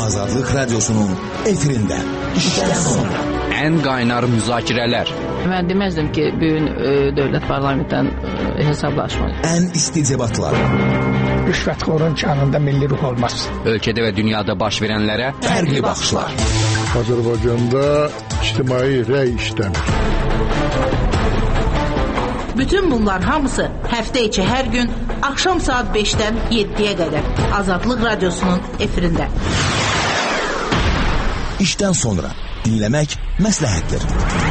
Azadlık Radyosu'nun efirinde. İşten sonra. En qaynar müzakirələr. Mən deməzdim ki, bugün dövlət parlamentdən hesablaşmalı. En isticebatlar. Rüşvətxorun canında milli ruh olmaz. Ölkədə və dünyada baş verənlərə Fərqli baxışlar. Azərbaycanda ictimai rəy işləmir. Bütün bunlar hamısı həftə içi hər gün axşam saat 5-dən 7-yə qədər Azadlıq Radyosu'nun efirində. İşten sonra dinlemek məsləhətdir.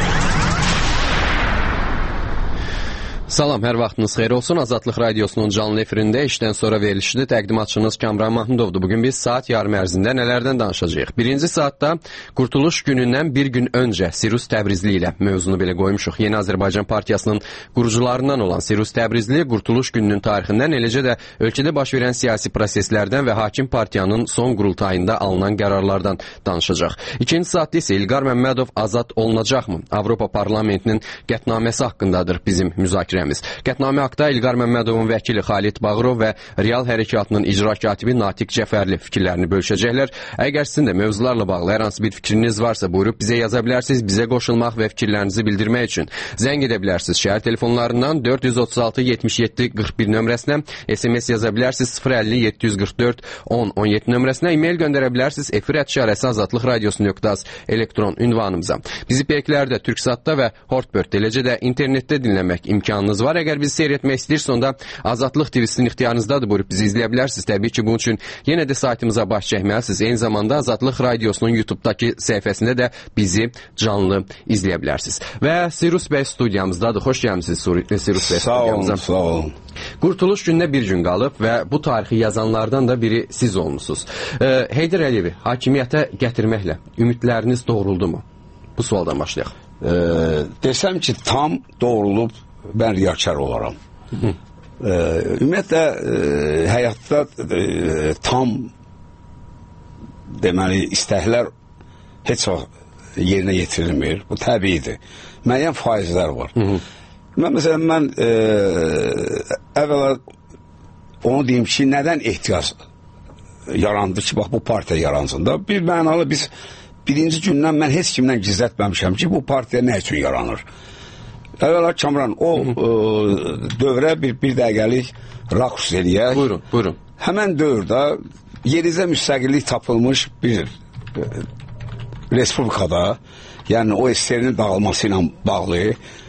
Salam, hər vaxtınız xeyir olsun. Azadlıq Radyosu'nun canlı efirində işdən sonra verilişini təqdimatçınız Kamran Mahmudovdur. Bugün biz saat yarım ərzində nələrdən danışacağıq? Birinci saatda Qurtuluş günündən bir gün öncə Sirus Təbrizli ilə mövzunu belə qoymuşuq. Yeni Azərbaycan Partiyasının qurucularından olan Sirus Təbrizli Qurtuluş gününün tarixindən, eləcə də ölkədə baş verən siyasi proseslərdən və hakim partiyanın son qurultayında alınan qərarlardan danışacaq. İkinci saatda isə İlqar Məmmədov azad olunacaqmı? Avropa Parlamentinin qətnaməsi haqqındadır bizim müzakirəmiz. Qətnamə haqda İlqar Məmmədovun vəkili Xalid Bağırov və Real Hərəkatının icra katibi Natiq Cəfərli fikirlərini bölüşəcəklər. Əgər sizin də mövzularla bağlı hər hansı bir fikriniz varsa, buyurub bizə yaza bilərsiniz. Bizə qoşulmaq və fikirlərinizi bildirmək üçün zəng edə bilərsiniz. Şəhər telefonlarından 436 77 41 nömrəsinə, SMS yaza bilərsiniz 050 744 10 17 nömrəsinə, e-mail göndərə bilərsiniz efir@azadlıqradiosu.az elektron ünvanımıza. Bizi peyklərdə, Türksatda və Hortbird, eləcə də internetdə dinləmək imkanınız var. Əgər bizi seyr etmək istəyirsə, onda Azadlıq TV-sinin ixtiyarınızdadır, buyurub bizi izləyə bilərsiniz. Təbii ki, bunun üçün yenə də saytımıza baş çəkməlisiniz. Eyni zamanda Azadlıq Radyosu'nun YouTube-dakı səhifəsində də bizi canlı izləyə bilərsiniz. Və Sirus bəy studiyamızdadır. Xoş gəlmisiniz Sirus bəy studiyamıza. Sağ olun. Qurtuluş gününə bir gün qalıb və bu tarixi yazanlardan da biri siz olmusunuz. Heydər Əliyevi hakimiyyətə gətirməklə ümidləriniz doğruldu mu? Bu sualdan başlayaq. Desəm ki, tam doğrulub, mən riyakar olaram. Ümumiyyətlə, həyatda tam deməli, istəklər heç vaxt yerinə yetirilmir. Bu təbiidir. Müəyyən faizlər var. Məsələn, əvvəla onu deyim ki, nədən ehtiyac yarandı ki, bax, bu partiya yaransın da. Bir mənalı biz birinci gündən mən heç kimdən gizlətməmişəm ki, bu partiya nə üçün yaranır? Əvvəla Kamran, o dövrə bir dəqiqəlik raqs eləyək. Buyurun. Həmən dövrdə yerizə müstəqillik tapılmış bir respublikada, yəni o SSR-nin dağılması ilə bağlı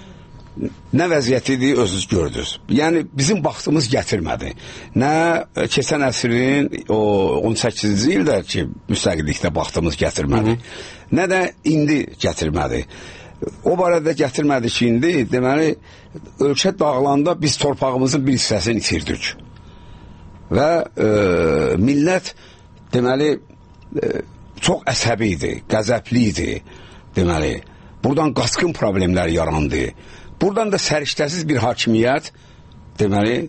nə vəziyyətidir özünüz gördünüz. Yəni bizim vaxtımız gətirmədi. Nə keçən əsrin o 18-ci ildə ki, müstəqillikdə vaxtımız gətirmədi. Nə də indi gətirmədi. O barədə gətirmədi ki, indi deməli, ölkə dağılanda biz torpağımızın bir hissəsini itirdik. Və millət deməli, çox əsəbi idi, qəzəbli idi. Deməli, buradan qaçqın problemlər yarandı. Buradan da səriştəsiz bir hakimiyyət, deməli,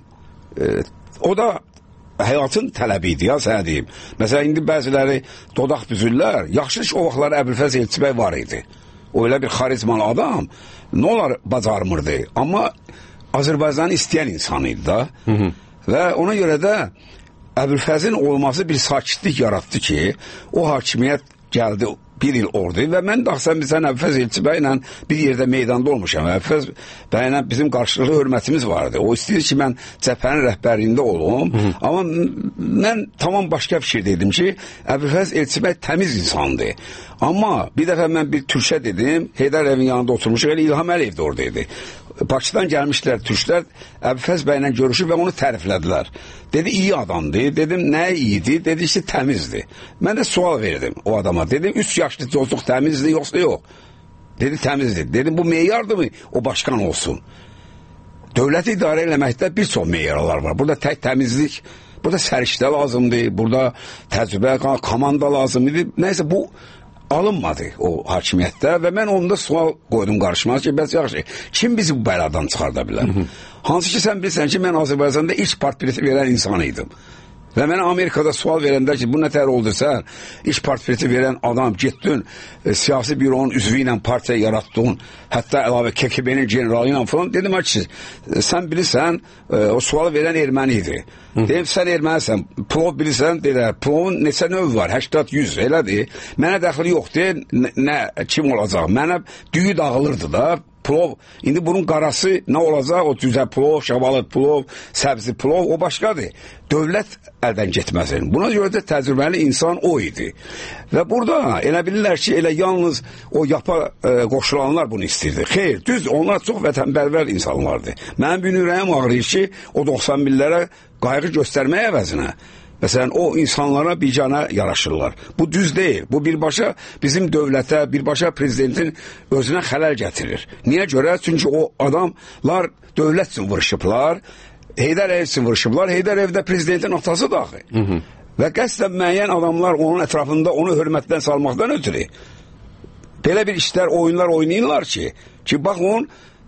o da həyatın tələbi idi, ya sənə deyim. Məsələn, indi bəziləri dodaq büzürlər, yaxşı o vaxtlar Əbülfəz Elçibəy var idi. O elə bir xarizmalı adam, nə olar bacarmırdı. Amma Azərbaycanı istəyən insan idi da. Və ona görə də Əbülfəzin olması bir sakitlik yarattı ki, o hakimiyyət gəldi bir il ordu və mən də axsan bizən Əbülfəz Elçibəylə bir yerdə meydanda olmuşam. Əbülfəz bəylə bizim qarşılıqlı hörmətimiz vardı. O istəyir ki, mən cəbhənin rəhbərliyində olum. Amma mən tamam başqa fikir dedim ki, Əbülfəz Elçibəy təmiz insandır. Amma bir dəfə mən bir türkə dedim, Heydər Əliyevin yanında oturmuşuq, elə İlham Əliyev də oradaydı. Bakıdan gəlmişlər türklər, Əbülfəz bəylə görüşüb və onu təriflədilər. Dedi, iyi adamdı. Dedim, nə iyiydi? Dedi, işte təmizdi. Mən də sual verdim o adama. Dedim, 3 yaşlı çocuq təmizdi, yoxsa yox? Dedi, təmizdi. Dedim, bu meyardır mı? O başkan olsun. Dövləti idarə eləməkdə bir çox meyarlar var. Burada tək təmizlik, burada səriştə lazımdır, burada təcrübə, komanda lazımdır. Nəysə, bu alınmadı o hakimiyyətdə və mən onda sual qoydum qarşıma ki, bəs yaxşı, kim bizi bu bəladan çıxarda bilər? Hansı ki, sən bilirsən ki, mən Azərbaycanda ilk partbileti verən insan idim. Və mənə Amerikada sual verəndə ki, bu nətər oldu sən, iş portreti verən adam getdin, siyasi büronun üzvü ilə partiya yaratdın, hətta əlavə KKB-nin generalı ilə falan, dedim ki, sən bilirsən, o sualı verən erməni idi. Dedim, sən ermənisən, plov bilirsən, deyilər, plovun neçə növ var, 80-100, elədir. Mənə dəxili yoxdur, kim olacaq, mənə düyü dağılırdı da, plov, indi bunun qarası nə olacaq, o düzə plov, şabalıd plov, səbzi plov, o başqadır. Dövlət əldən getməsin. Buna görə də təcrübəli insan o idi. Və burada elə bilirlər ki, elə yalnız o yapa qoşulanlar bunu istirdi. Xeyr, düz, onlar çox vətənpərvər insanlardı. Mənim bir ürəyim ağrıyır ki, o 91-lərə qayğı göstərməyə əvəzinə. Məsələn, o insanlara bicana yaraşırlar. Bu düz deyil. Bu birbaşa bizim dövlətə, birbaşa prezidentin özünə xələl gətirir. Niyə görə? Çünki o adamlar dövlət üçün vuruşublar, Heydər Əliyev üçün vuruşublar. Heydər Əliyev də prezidentin atası daxil. Və qəsdən müəyyən adamlar onun ətrafında onu hörmətdən salmaqdan ötürü belə bir işlər, oyunlar oynayırlar ki, bax onun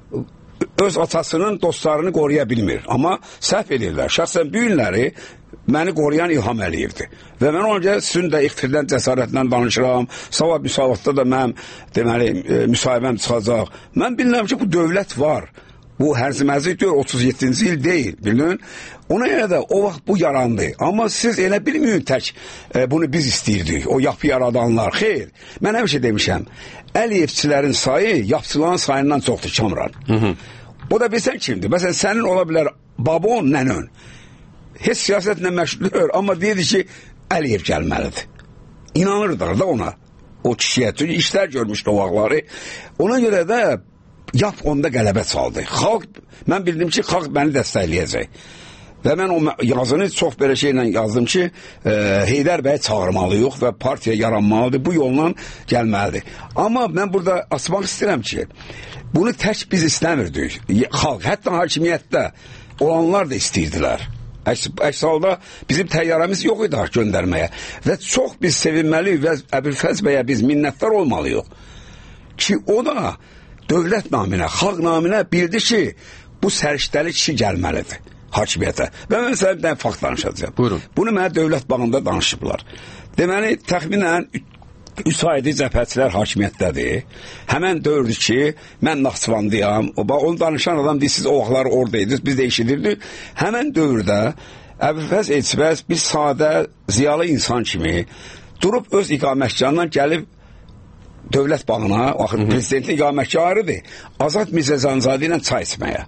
öz atasının dostlarını qoruya bilmir. Amma səhv edirlər. Şəxsən bu günləri məni qoruyan İlham Əliyevdir. Və mən onca sizin də iqtidardan, cəsarətlə danışıram. Sabah müsavatda da mənim deməli müsahibəm çıxacaq. Mən bilirəm ki, bu dövlət var. Bu hərziməclik diyor 37-ci il deyil, bildin? Ona görə də o vaxt bu yarandı. Amma siz elə bilməyin tək bunu biz istəyirdik, o yapı yaradanlar. Xeyr, mən həmişə demişəm, Əliyevçilərin sayı yapçıların sayından çoxdur, Kamran. O da bilsən kimdir? Məsələn, sənin ola bilər babon, nənön. Heç siyasətlə məşğul, amma deyirdi ki, Əliyev gəlməlidir. İnanırdılar da ona, o kişiyə. Çünki işlər görmüşdü o vaxtları. Ona görə də yap onda qələbə çaldı. Xalq, mən bildim ki, xalq məni dəstəkləyəcək. Və mən o yazını çox belə şeylə yazdım ki, Heydər bəy çağırmalıyıq və partiya yaranmalıdır, bu yolla gəlməlidir. Amma mən burada açmaq istəyirəm ki, bunu tək biz istəmirdik. Xalq, hətta hakimiyyətdə olanlar da istəyirdilər. Əks halda bizim təyyarəmiz yox idi göndərməyə. Və çox biz sevinməli və Əbülfəz bəyə biz minnətdar olmalıyıq. Ki o da dövlət naminə, xalq naminə bildi ki, bu səriştəli kişi gəlməlidir hakimiyyətə. Və mən sənə bir dənə fakt danışacağım. Buyurun. Bunu mənə dövlət bağında danışıblar. Deməli, təxminən 3 aydır cəbhəçilər hakimiyyətdədir. Həmən dövrdür ki, mən Naxçıvandıyam. Onu danışan adam deyil, siz o vaxtlar oradaydınız, biz də eşidirdik. Həmən dövrdə Əbülfəz Elçibəz bir sadə, ziyalı insan kimi durub öz iqamətgahından gəlib dövlət bağına, prezidentin iqamətgahıdır, Azad Mirzəzadə ilə çay içməyə.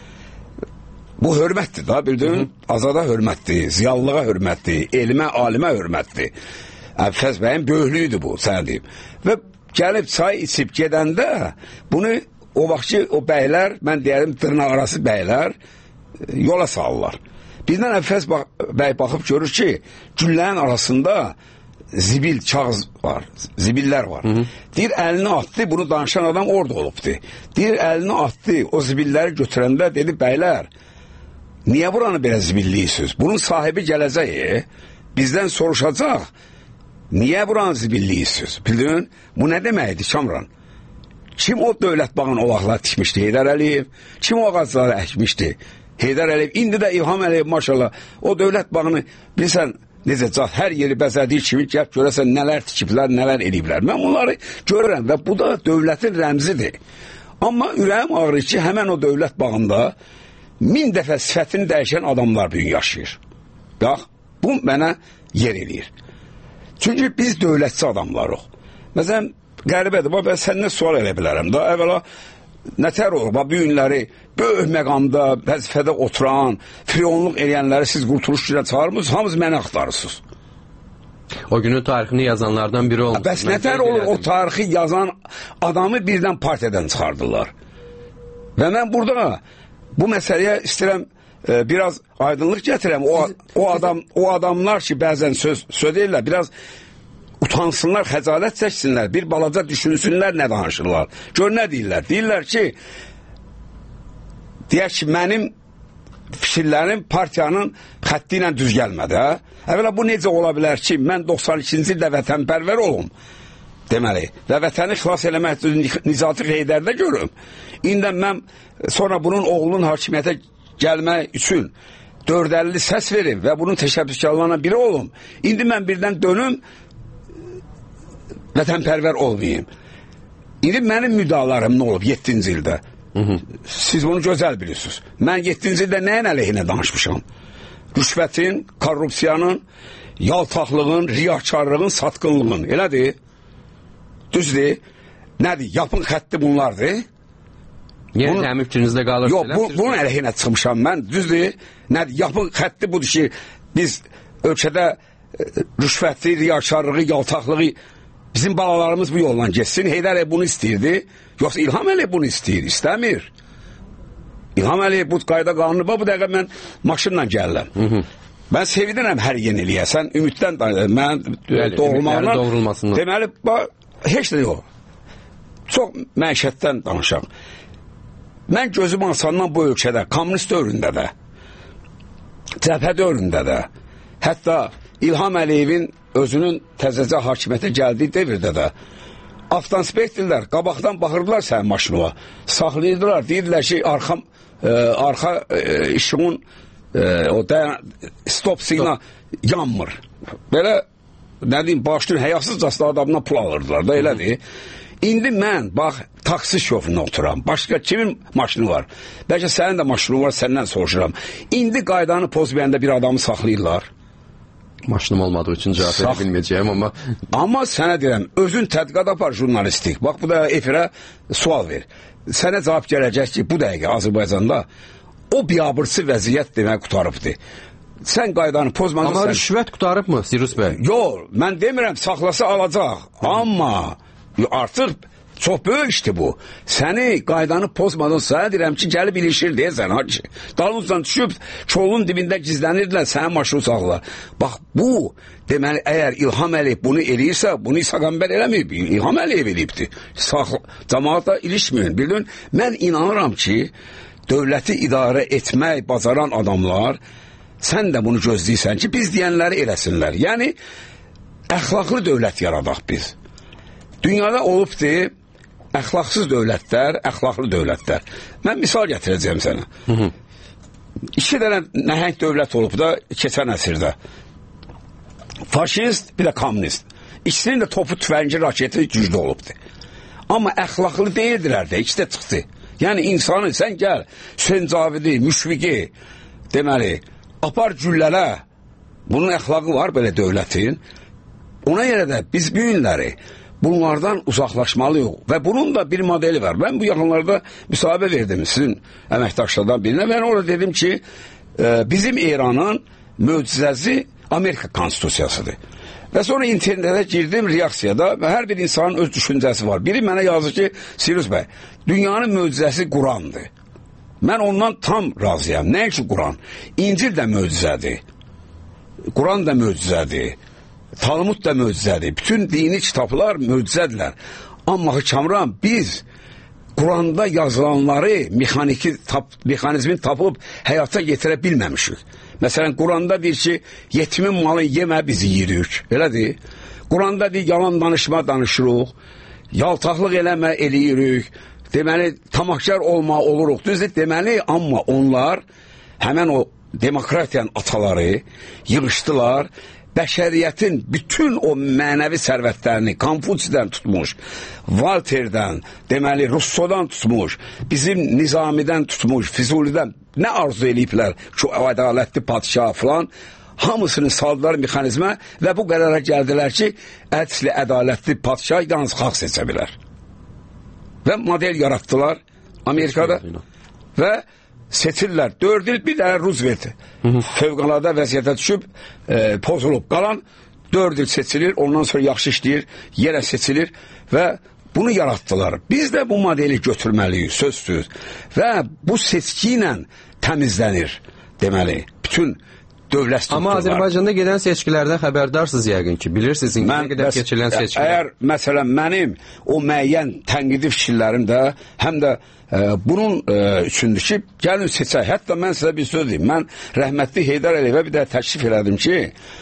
Bu hörmətdir da, bildin? Azada hörmətdir, ziyallığa hörmətdir, elmə, alimə hörmətdir. Əbülfəz bəyin böyüklüyüdür bu, sənə deyim. Və gəlib çay içib gedəndə bunu o vaxtki o bəylər, mən deyərim dırnaq arası bəylər yola salırlar. Birdən Əbülfəz bəy baxıb görür ki, güllərin arasında zibil, kağız var, zibillər var. Deyir, əlini atdı, bunu danışan adam orada olubdur. Deyir, əlini atdı, o zibilləri götürəndə dedi, bəylər, niyə buranı belə zibilliyirsiniz? Bunun sahibi gələcək, bizdən soruşacaq, niyə buranı zibilliyirsiniz? Bildin, bu nə deməkdir, Kamran? Kim o dövlət bağını o vaxtlar tikmişdi? Heydər Əliyev. Kim o ağacları əkmişdi? Heydər Əliyev. İndi də İlham Əliyev, maşallah, o dövlət bağını, bilsən, necə cat, hər yeri bəzədiyi kimi gəlb görəsən nələr tikiblər, nələr eləyiblər. Mən bunları görürəm və bu da dövlətin rəmzidir. Amma ürəyim ağrır ki, həmən o dövlət bağında 1000 dəfə sifətini dəyişən adamlar bugün yaşayır. Bax, bu mənə yer eləyir. Çünki biz dövlətçi adamlarıq. Məsələn, qəribədir, mən səndən sual elə bilərəm da, əvvəla nətər olur, bu günləri böyük məqamda, vəzifədə oturan, friyonluq eləyənləri siz qurtuluş günə çağırmısınız, hamınız məni axtarırsınız. O günün tarixini yazanlardan biri olmuş. Bəs nətər olur o tarixi yazan adamı birdən partiyadan çıxardılar. Və mən burada bu məsələyə istəyirəm biraz aydınlıq gətirəm. O adamlar ki, bəzən söz deyirlər, biraz utansınlar, xəcalət çəksinlər, bir balaca düşünsünlər nə danışırlar. Gör nə deyirlər? Deyirlər ki, deyək ki, mənim fikirlərim partiyanın xətti ilə düz gəlmədi. Əvvəla bu necə ola bilər ki, mən 92-ci ildə vətənpərvər olum, deməli, və vətəni xilas eləmək Nicatı Heydərdə görüm. İndi mən sonra bunun oğlunun hakimiyyətə gəlmək üçün 450 səs verim və bunun təşəbbüskarlarından biri olum. İndi mən birdən dönüm vətənpərvər olmayayım. İndi mənim müdalarım nə olub 7-ci ildə? Siz bunu gözəl bilirsiniz. Mən 7-ci ildə nəyin əleyhinə danışmışam? Rüşvətin, korrupsiyanın, yaltaqlığın, riyakarlığın, satqınlığın. Elədir? Düzdür? Nədir? Yapın xətti bunlardır. Yəni həmin fikrinizdə qalır. Yox, bunun əleyhinə çıxmışam mən. Düzdür? Nədir? Yapın xətti budur ki, biz ölkədə rüşvəti, riyakarlığı, yaltaqlığı bizim balalarımız bu yoldan geçsin. Heydər Əliyev bunu istəyirdi. Yoxsa İlham Əliyev bunu istəyir, istəmir. İlham Əliyev bu qayda qanunu bu dəqiqə mən maşınla gəlirəm. Mən sevinirəm hər yeniliyə. Sən ümiddən mən doğulmağına deməli, heç də yox. Çox məişətdən danışaq. Mən gözüm asandan bu ölkədə, kommunist dövründə də, cəbhə dövründə də, hətta İlham Əliyevin özünün təzəcə hakimiyyətə gəldiyi devirdə də, avtoinspektorlar qabaqdan baxırdılar sənin maşınına, saxlayırdılar, deyirdilər ki, arxa işığın stop siqna yanmır. Belə, nə deyim, başlayın, həyasızcasına adamdan pul alırdılar da, elədir. İndi mən, bax, taksi şoförünə oturam. Başqa kimin maşını var? Bəlkə sənin də maşını var, səndən soruşuram. İndi qaydanı pozmayanda bir adamı saxlayırlar. Maşınım olmadığı üçün cavab edə bilməyəcəyim, amma... Amma sənə deyirəm, özün tədqiqat apar jurnalistik. Bax, bu da efirə sual ver. Sənə cavab gələcək ki, bu dəqiqə Azərbaycanda o biabırsı vəziyyət demək qutarıbdır. Sən qaydanı pozmadın... Amma rüşvət qutarıb mı, Sirus bəy? Yox, mən demirəm, saxlasa alacaq. Amma artıq çox böyük işdir bu. Səni qaydanı pozmadın, sənə deyirəm ki, gəlib ilişir deyəsən, hacı. Dalımızdan düşüb, çolun dibində gizlənirdilər, sənin maşını saxlar. Bax, bu, deməli, əgər İlham Əliyev bunu eləyirsə, bunu İsa Qəmbər eləməyib, İlham Əliyev eləyibdir. Cəmaata ilişməyin. Bildin, mən inanıram ki, dövləti idarə etmək, bacaran adamlar, sən də bunu gözləyirsən ki, biz deyənləri eləsinlər. Yəni, əxlaqlı dövlət yaradaq biz. Dünyada olubdur, əxlaqsız dövlətlər, əxlaqlı dövlətlər. Mən misal gətirəcəyim sənə. 2 dənə nəhəng dövlət olub da keçən əsrdə. Faşist, bir də kommunist. İkisinin də topu, tüfəngi, raketi güclü olubdur. Amma əxlaqlı deyildilər də, ikisi də çıxdı. Yəni insanı, sən gəl, Hüseyin Cavidi, Müşfiqi, deməli, apar güllələ, bunun əxlaqı var belə dövlətin. Ona görə də biz bu günləri bunlardan uzaqlaşmalıyıq və bunun da bir modeli var. Ben bu yaxınlarda müsahibə verdim sizin əməkdaşlardan birinə. Ben orada dedim ki, bizim İranın möcüzəsi Amerika konstitusiyasıdır. Və sonra internetə girdim reaksiyada və hər bir insanın öz düşüncəsi var. Biri mənə yazır ki, Sirus bəy, dünyanın möcüzəsi Qurandır. Mən ondan tam razıyam. Nə ki Quran? İncil də möcüzədir. Quran da möcüzədir. Talmud da möcüzədir. Bütün dini kitablar möcüzədirlər. Amma Kamran, biz Quranda yazılanları mexanizmin tapıb həyata getirə bilməmişik. Məsələn, Quranda deyir ki, yetimin malını yemə bizi yiyirik. Elədir. Quranda deyir, yalan danışma danışırıq. Yaltaqlıq eləmə eləyirik. Deməli, tamahkar olma oluruq. Düzdür, deməli, amma onlar həmən o demokratiyanın ataları yığışdılar. Bəşəriyyətin bütün o mənəvi sərvətlərini Konfutsiyadan tutmuş, Volterdən, deməli Russodan tutmuş, bizim Nizamidən tutmuş, Füzulidən nə arzu eləyiblər ki, ədalətli padişah falan, hamısını saldılar mexanizmə və bu qərara gəldilər ki, ədli, ədalətli padişah yalnız xalq seçə bilər. Və model yarattılar Amerikada və seçirlər. 4 il bir dənə Roosevelt fövqəladə vəziyyətə düşüb, pozulub qalan 4 il seçilir, ondan sonra yaxşı işləyir, yenə seçilir və bunu yarattılar. Biz də bu modeli götürməliyik, sözsüz. Və bu seçki ilə təmizlənir, deməli, bütün dövlət strukturları. Amma Azərbaycanda gedən seçkilərdən xəbərdarsınız yəqin ki, bilirsiniz, nə qədər keçirilən seçkilər. Əgər, məsələn, mənim o müəyyən tənqidi fikirlərim də, həm də bunun üçündür ki, gəlin seçək. Hətta mən sizə bir söz deyim. Mən rəhmətli Heydər Əliyevə bir də təklif elədim ki,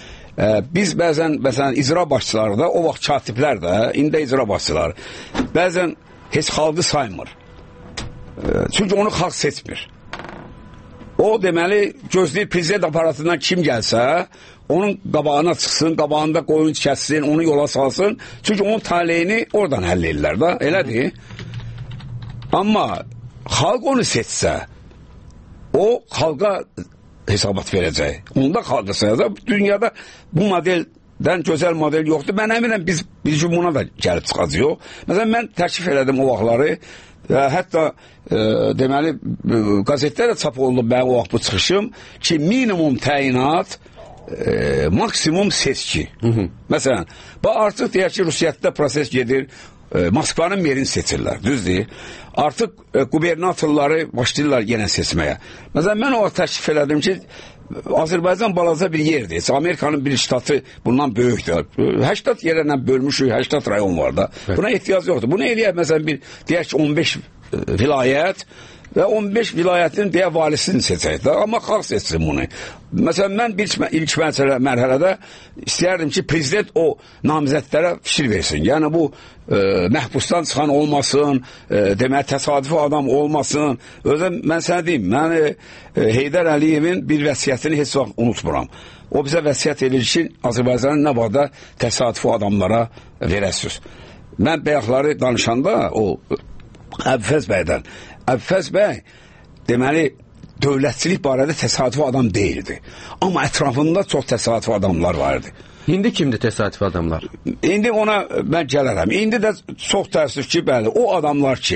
biz bəzən, məsələn, icra başçıları da, o vaxt katiblər də, indi icra başçıları, bəzən heç xalqı saymır. Çünki onu xalq seçmir. O deməli gözləyir prezident aparatından kim gəlsə, onun qabağına çıxsın, qabağında qoyun kəssin, onu yola salsın. Çünki onun taleyini oradan həll edirlər da, elədir. Amma xalq onu seçsə, o xalqa hesabat verəcək. Onda xalqa sayacaq. Dünyada bu modeldən gözəl model yoxdur. Mən əminəm biz buna da gəlib çıxacaq. Məsələn, mən təklif elədim o vaxtları. Hətta deməli qəzetlərdə çap oldu mənim o vaxt bu çıxışım ki, minimum təyinat, maksimum seçki. Məsələn, artıq deyək ki, Rusiyyətdə proses gedir, Moskvanın merini seçirlər, düzdür. Artıq qubernatorları başlayırlar yenə seçməyə. Məsələn, mən o vaxt təklif elədim ki, Azərbaycan balaca bir yerdir. Amerikanın bir ştatı bundan böyükdür. 80 yerlə bölmüşük, 80 rayon var da. Buna ehtiyac yoxdur. Bunu eləyək, məsələn, deyək ki, 15 vilayət və 15 vilayətin deyək valisini seçək də. Amma xalq seçsin bunu. Məsələn, mən ilk mərhələdə istəyərdim ki, prezident o namizədlərə fikir versin. Yəni, bu məhbusdan çıxan olmasın, demək, təsadüfi adam olmasın. Özüm, mən sənə deyim, mən Heydər Əliyevin bir vəsiyyətini heç vaxt unutmuram. O bizə vəsiyyət edir ki, Azərbaycanın nə var da təsadüfi adamlara verəsiz. Mən bəyəkləri danışanda o Əbfəz bəydən, Əbfəz bəy deməli dövlətçilik barədə təsadüfi adam deyildi. Amma ətrafında çox təsadüfi adamlar vardı. İndi kimdir təsadüfi adamlar? İndi ona mən gələrəm. İndi də çox təəssüf ki, bəli, o adamlar ki,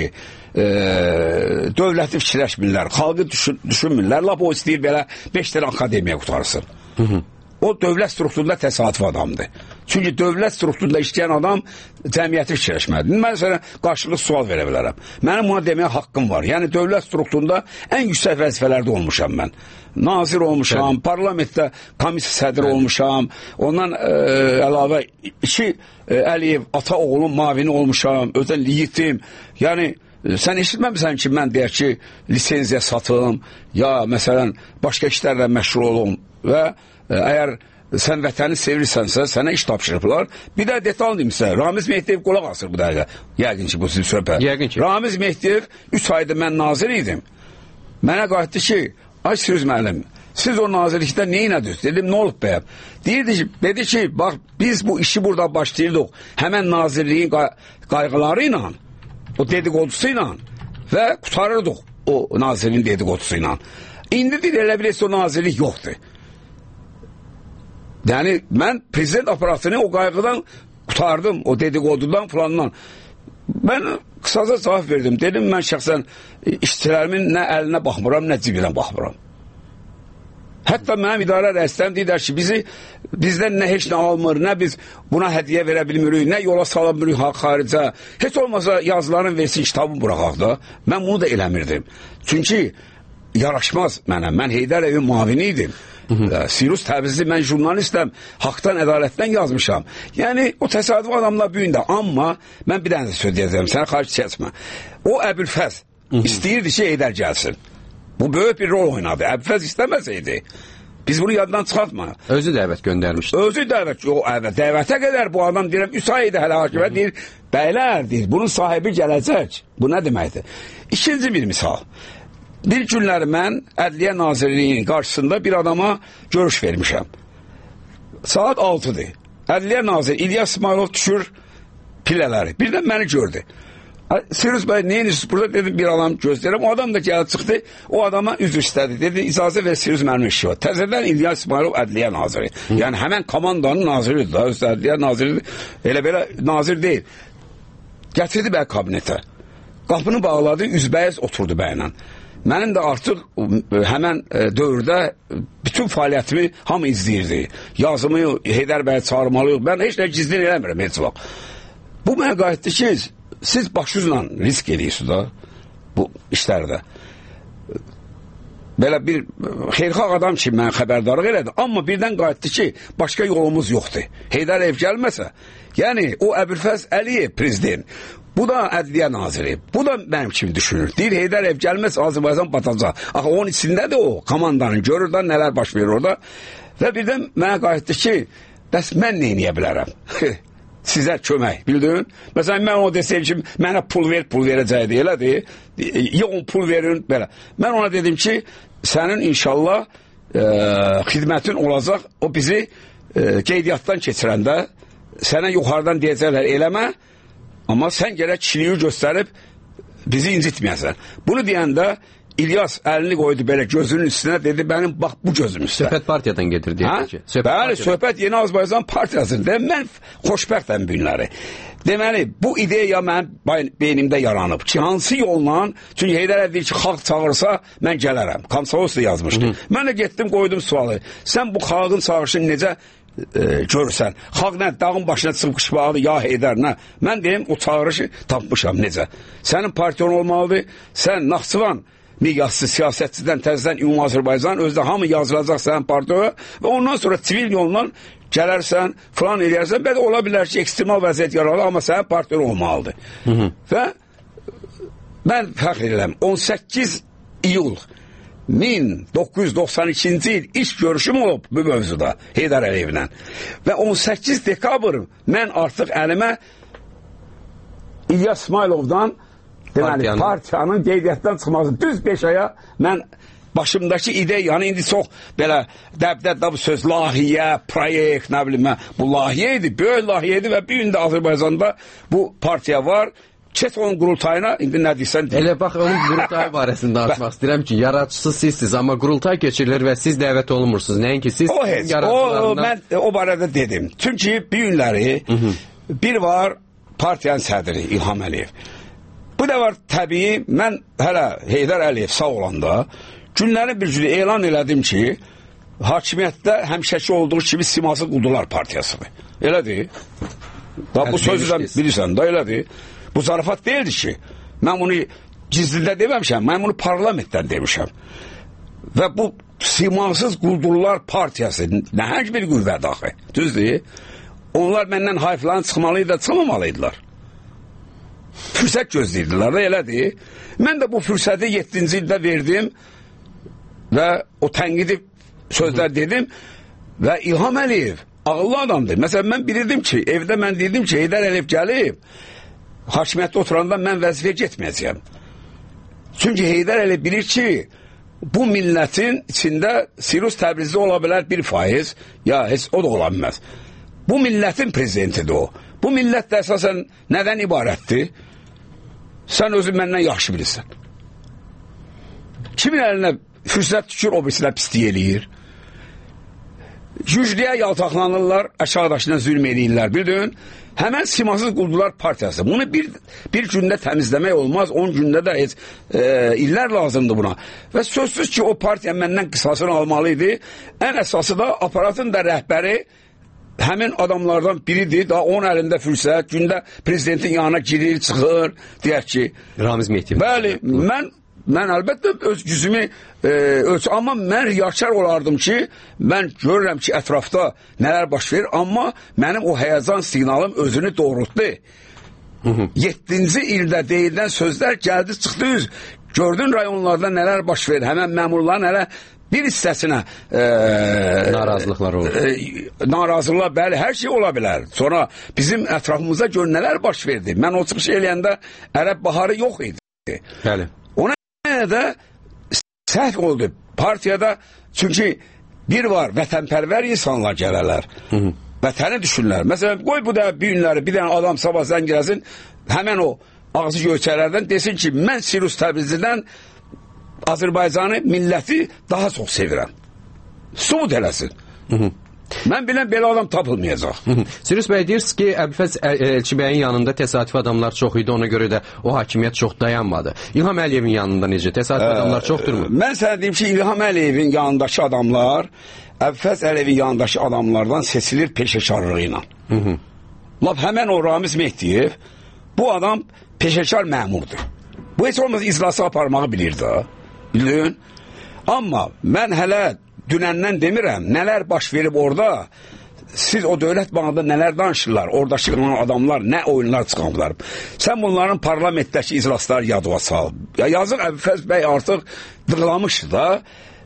dövləti fikirləşmirlər, xalqı düşünmürlər, lap o istəyir belə 5 dənə akademiya qutarsın. O dövlət strukturunda təsadüfi adamdır. Çünki dövlət strukturunda işləyən adam cəmiyyəti fikirləşməlidir. Mən sənə qarşılıq sual verə bilərəm. Mənim buna deməyə haqqım var. Yəni dövlət strukturunda ən yüksək vəzifələrdə olmuşam mən. Nazir olmuşam, parlamentdə komissiya sədri olmuşam, ondan əlavə 2 Əliyev ata oğlum mavini olmuşam, özən liyitim. Yəni sən eşitməmisən ki, mən deyək ki, lisenziya satım, ya məsələn başqa işlərlə məşğul olum və əgər sən vətəni sevirirsənsə, sənə iş tapşırıblar. Bir də detal deyim sizə, Ramiz Mehdiyev qulaq asır bu dəqiqə. Yəqin ki, bu sizin söhbət. Yəqin ki. Ramiz Mehdiyev 3 ayda mən nazir idim. Mənə qayıtdı ki, ay Siruz müəllim, siz o nazirlikdə neynədiniz? Dedim, nə olub bəyəm? Dedi ki, bax, biz bu işi burada başlayırdıq. Həmən nazirliyin qayğıları ilə, o dedikodusu ilə və qutarırdıq o nazirliyin dedikodusu ilə. İndi deyir, elə bilirsə o nazirlik yoxdur. Yəni, mən prezident aparatını o qayğıdan qutardım, o dedikodudan falandan. Mən qısaca cavab verdim. Dedim, mən şəxsən işçilərimin nə əlinə baxmıram, nə cibinə baxmıram. Hətta mənim idarə rəislərim deyirlər ki, bizdən nə heç nə almır, nə biz buna hədiyyə verə bilmirik, nə yola sala bilmirik xaricə. Heç olmasa yazıların versin, kitabı buraxaq da. Mən bunu da eləmirdim. Çünki yaraşmaz mənə. Mən Heydər Əliyevin mavini idim. Sirus Təbrizli, mən jurnalistəm, haqdan, ədalətdən yazmışam. Yəni, o təsadüf adamlar büyündə. Amma mən bir dənə söz deyəcəm, sənə xaric çəkmə. O Əbülfəz istəyirdi ki, Heydər gəlsin. Bu böyük bir rol oynadı. Əbülfəz istəməsəydi, biz bunu yaddan çıxartma. Özü dəvət göndərmişdi. Özü dəvət, dəvətə qədər bu adam deyirəm, 3 ay idi hələ hakimə deyir, bəylər deyir, bunun sahibi gələcək. Bu nə deməkdir? İkinci bir misal. Bir günləri mən Ədliyyə Nazirliyinin qarşısında bir adama görüş vermişəm. Saat 6'dır. Ədliyyə Naziri İlyas İsmailov düşür pillələri. Birdən məni gördü. Sirus bəy, neyiniz? Burada dedim, bir adam gözləyirəm. O adam da gəlib çıxdı. O adama üzr istədi. Dedi, icazə ver, Sirus mənim işi var. Təzədən İlyas İsmailov Ədliyyə Naziri. Yəni həmən komandanın naziridir da. Ədliyyə Naziridir. Elə belə nazir deyil. Gətirdi bəy kabinetə. Qapını bağladı, üzbəyiz oturdu bəylə. Mənim də artıq həmən dövrdə bütün fəaliyyətimi hamı izləyirdi. Yazımı Heydər bəyə çağırmalıyıq. Mən heç nə gizlin eləmirəm heç vaxt. Bu mənə qayıtdı ki, siz başınızla risk edirsiniz da bu işlərdə. Belə bir xeyirxah adam ki, mən xəbərdarlıq elədi. Amma birdən qayıtdı ki, başqa yolumuz yoxdur. Heydər Əliyev gəlməsə, yəni o Əbülfəz Əliyev prezident, bu da Ədliyyə Naziri. Bu da mənim kimi düşünür. Deyir, Heydər Əliyev gəlməsə Azərbaycan batacaq. Axı onun içindədir o komandanın. Görür da nələr baş verir orada. Və birdən mənə qayıtdı ki, bəs mən nə eləyə bilərəm? sizə kömək, bildin? Məsələn, mən ona desəyim ki, mənə pul verəcəkdi, elədir. Yox, pul verin, belə. Mən ona dedim ki, sənin inşallah xidmətin olacaq, o bizi qeydiyyatdan keçirəndə sənə yuxarıdan deyəcəklər, eləmə, amma sən gərək kişiliyi göstərib bizi incitməyəsən. Bunu deyəndə İlyas əlini qoydu belə gözünün üstünə, dedi, mənim bax bu gözüm üstə. Söhbət partiyadan gedir, deyək ki. Bəli, söhbət Yeni Azərbaycan Partiyasıdır. Mən xoşbəxtəm bu günləri. Deməli, bu ideya mənim beynimdə yaranıb ki, hansı yolla, çünki Heydər Əliyev deyir ki, xalq çağırsa, mən gələrəm. Komsomolec da yazmışdı. Mən də getdim, qoydum sualı. Sən bu xalqın çağırışını necə görürsən? Xalq nə, dağın başına çıxıb qışbağıdır, ya Heydər, nə? Mən deyim, o çağırışı tapmışam, necə? Sənin partiyon olmalıdır, sən Naxçıvan miqyaslı siyasətçidən təzədən Ümumi Azərbaycan, özdə hamı yazılacaq sənin partiyaya və ondan sonra sivil yolla gələrsən, falan eləyərsən, bəli ola bilər ki, ekstremal vəziyyət yaralı, amma sənin partiyan olmalıdır. Və mən fəxr edirəm, 18 iyul 1992-ci il iş görüşüm olub bu mövzuda Heydər Əliyevlə və 18 dekabr mən artıq əlimə İlyas İsmayılovdan deməli, partiyanın qeydiyyatdan çıxması düz 5 aya mən başımdakı ideyanı indi çox belə dəbdə bu söz layihə, proyekt, nə bilim mən, bu layihə idi, böyük layihə idi və bir gün də Azərbaycanda bu partiya var. Keç onun qurultayına, indi nə deyirsən? Elə bax, onun qurultayı barəsində açmaq istəyirəm ki, yaradıcısı sizsiniz, amma qurultay keçirilir və siz dəvət olunmursunuz. Nəinki siz yaradıcılarından... Mən o barədə dedim. Çünki bir günləri bir var partiyanın sədri İlham Əliyev. Bu da var təbii, mən hələ Heydər Əliyev sağ olanda günlərin bir cürü elan elədim ki, hakimiyyətdə həmişəki olduğu kimi Siması Qudular Partiyasıdır. Elədir. Bu sözü də bilirsən, da elədir. Bu zarafat deyildi ki, mən bunu gizlində deməmişəm, mən bunu parlamentdən demişəm. Və bu Simasız Quldurlar Partiyası nəhəng bir qüvvədir axı, düzdür? Onlar məndən hayflan çıxmalıydı da çıxmamalıydılar. Fürsət gözləyirdilər də, elədir. Mən də bu fürsəti 7-ci ildə verdim və o tənqidi sözlər dedim və İlham Əliyev ağıllı adamdır. Məsələn, mən bilirdim ki, evdə mən dedim ki, Heydər Əliyev gəlib, hakimiyyətdə oturanda mən vəzifəyə getməyəcəyəm. Çünki Heydər Əliyev bilir ki, bu millətin içində Sirus Təbrizli ola bilər 1%, ya heç o da ola bilməz. Bu millətin prezidentidir o. Bu millət də əsasən nədən ibarətdir? Sən özün məndən yaxşı bilirsən. Kimin əlinə fürsət düşür, o birisilə pislik eləyir. Güclüyə yaltaqlanırlar, aşağıdaşına zülm eləyirlər, bildin? Həmən Simasız Quldular Partiyası. Bunu bir gündə təmizləmək olmaz, 10 gündə də heç illər lazımdır buna. Və sözsüz ki, o partiya məndən qısasını almalıydı. Ən əsası da aparatın da rəhbəri həmin adamlardan biridir, daha onun əlində fürsət, gündə prezidentin yanına girir, çıxır, deyək ki. Ramiz Mehdiyev. Bəli, mən əlbəttə öz gücümü amma mən riyakar olardım ki, mən görürəm ki, ətrafda nələr baş verir, amma mənim o həyəcan siqnalım özünü doğrultdu. 7-ci ildə deyilən sözlər gəldi, çıxdı üz. Gördün rayonlarda nələr baş verir, həmən məmurların hələ bir hissəsinə narazılıqlar olur. Narazılıqlar, bəli, hər şey ola bilər. Sonra bizim ətrafımıza gör nələr baş verdi. Mən o çıxış eləyəndə Ərəb baharı yox idi. Bəli. Ona da səhv oldu. Partiyada, çünki bir var, vətənpərvər insanlar gələrlər. Vətəni düşünürlər. Məsələn, qoy bu da bir günləri, bir dənə adam sabah zəng eləsin, həmən o ağzı göçərlərdən desin ki, mən Sirus Təbrizlidən Azərbaycanı, milləti daha çox sevirəm. Subut eləsin. Mən bilən belə adam tapılmayacaq. Sirus bəy, deyirsiniz ki, Əbülfəz Elçibəyin yanında təsadüfi adamlar çox idi, ona görə də o hakimiyyət çox dayanmadı. İlham Əliyevin yanında necə? Təsadüfi adamlar çoxdurmu? Mən sənə deyim ki, İlham Əliyevin yanındakı adamlar Əbülfəz Əliyevin yanındakı adamlardan seçilir peşəkarlığı ilə. Lap həmən o Ramiz Mehdiyev, bu adam peşəkar məmurdur. Bu heç olmaz iclası aparmağı bilir də. Bildin? Amma mən hələ dünəndən demirəm, nələr baş verib orada, siz o dövlət bağında nələr danışırlar, oradakı adamlar nə oyunlar çıxardılar. Sən bunların parlamentdəki iclasları yadıva sal. Ya yazıq Əbülfəz bəy artıq dığlamışdı da,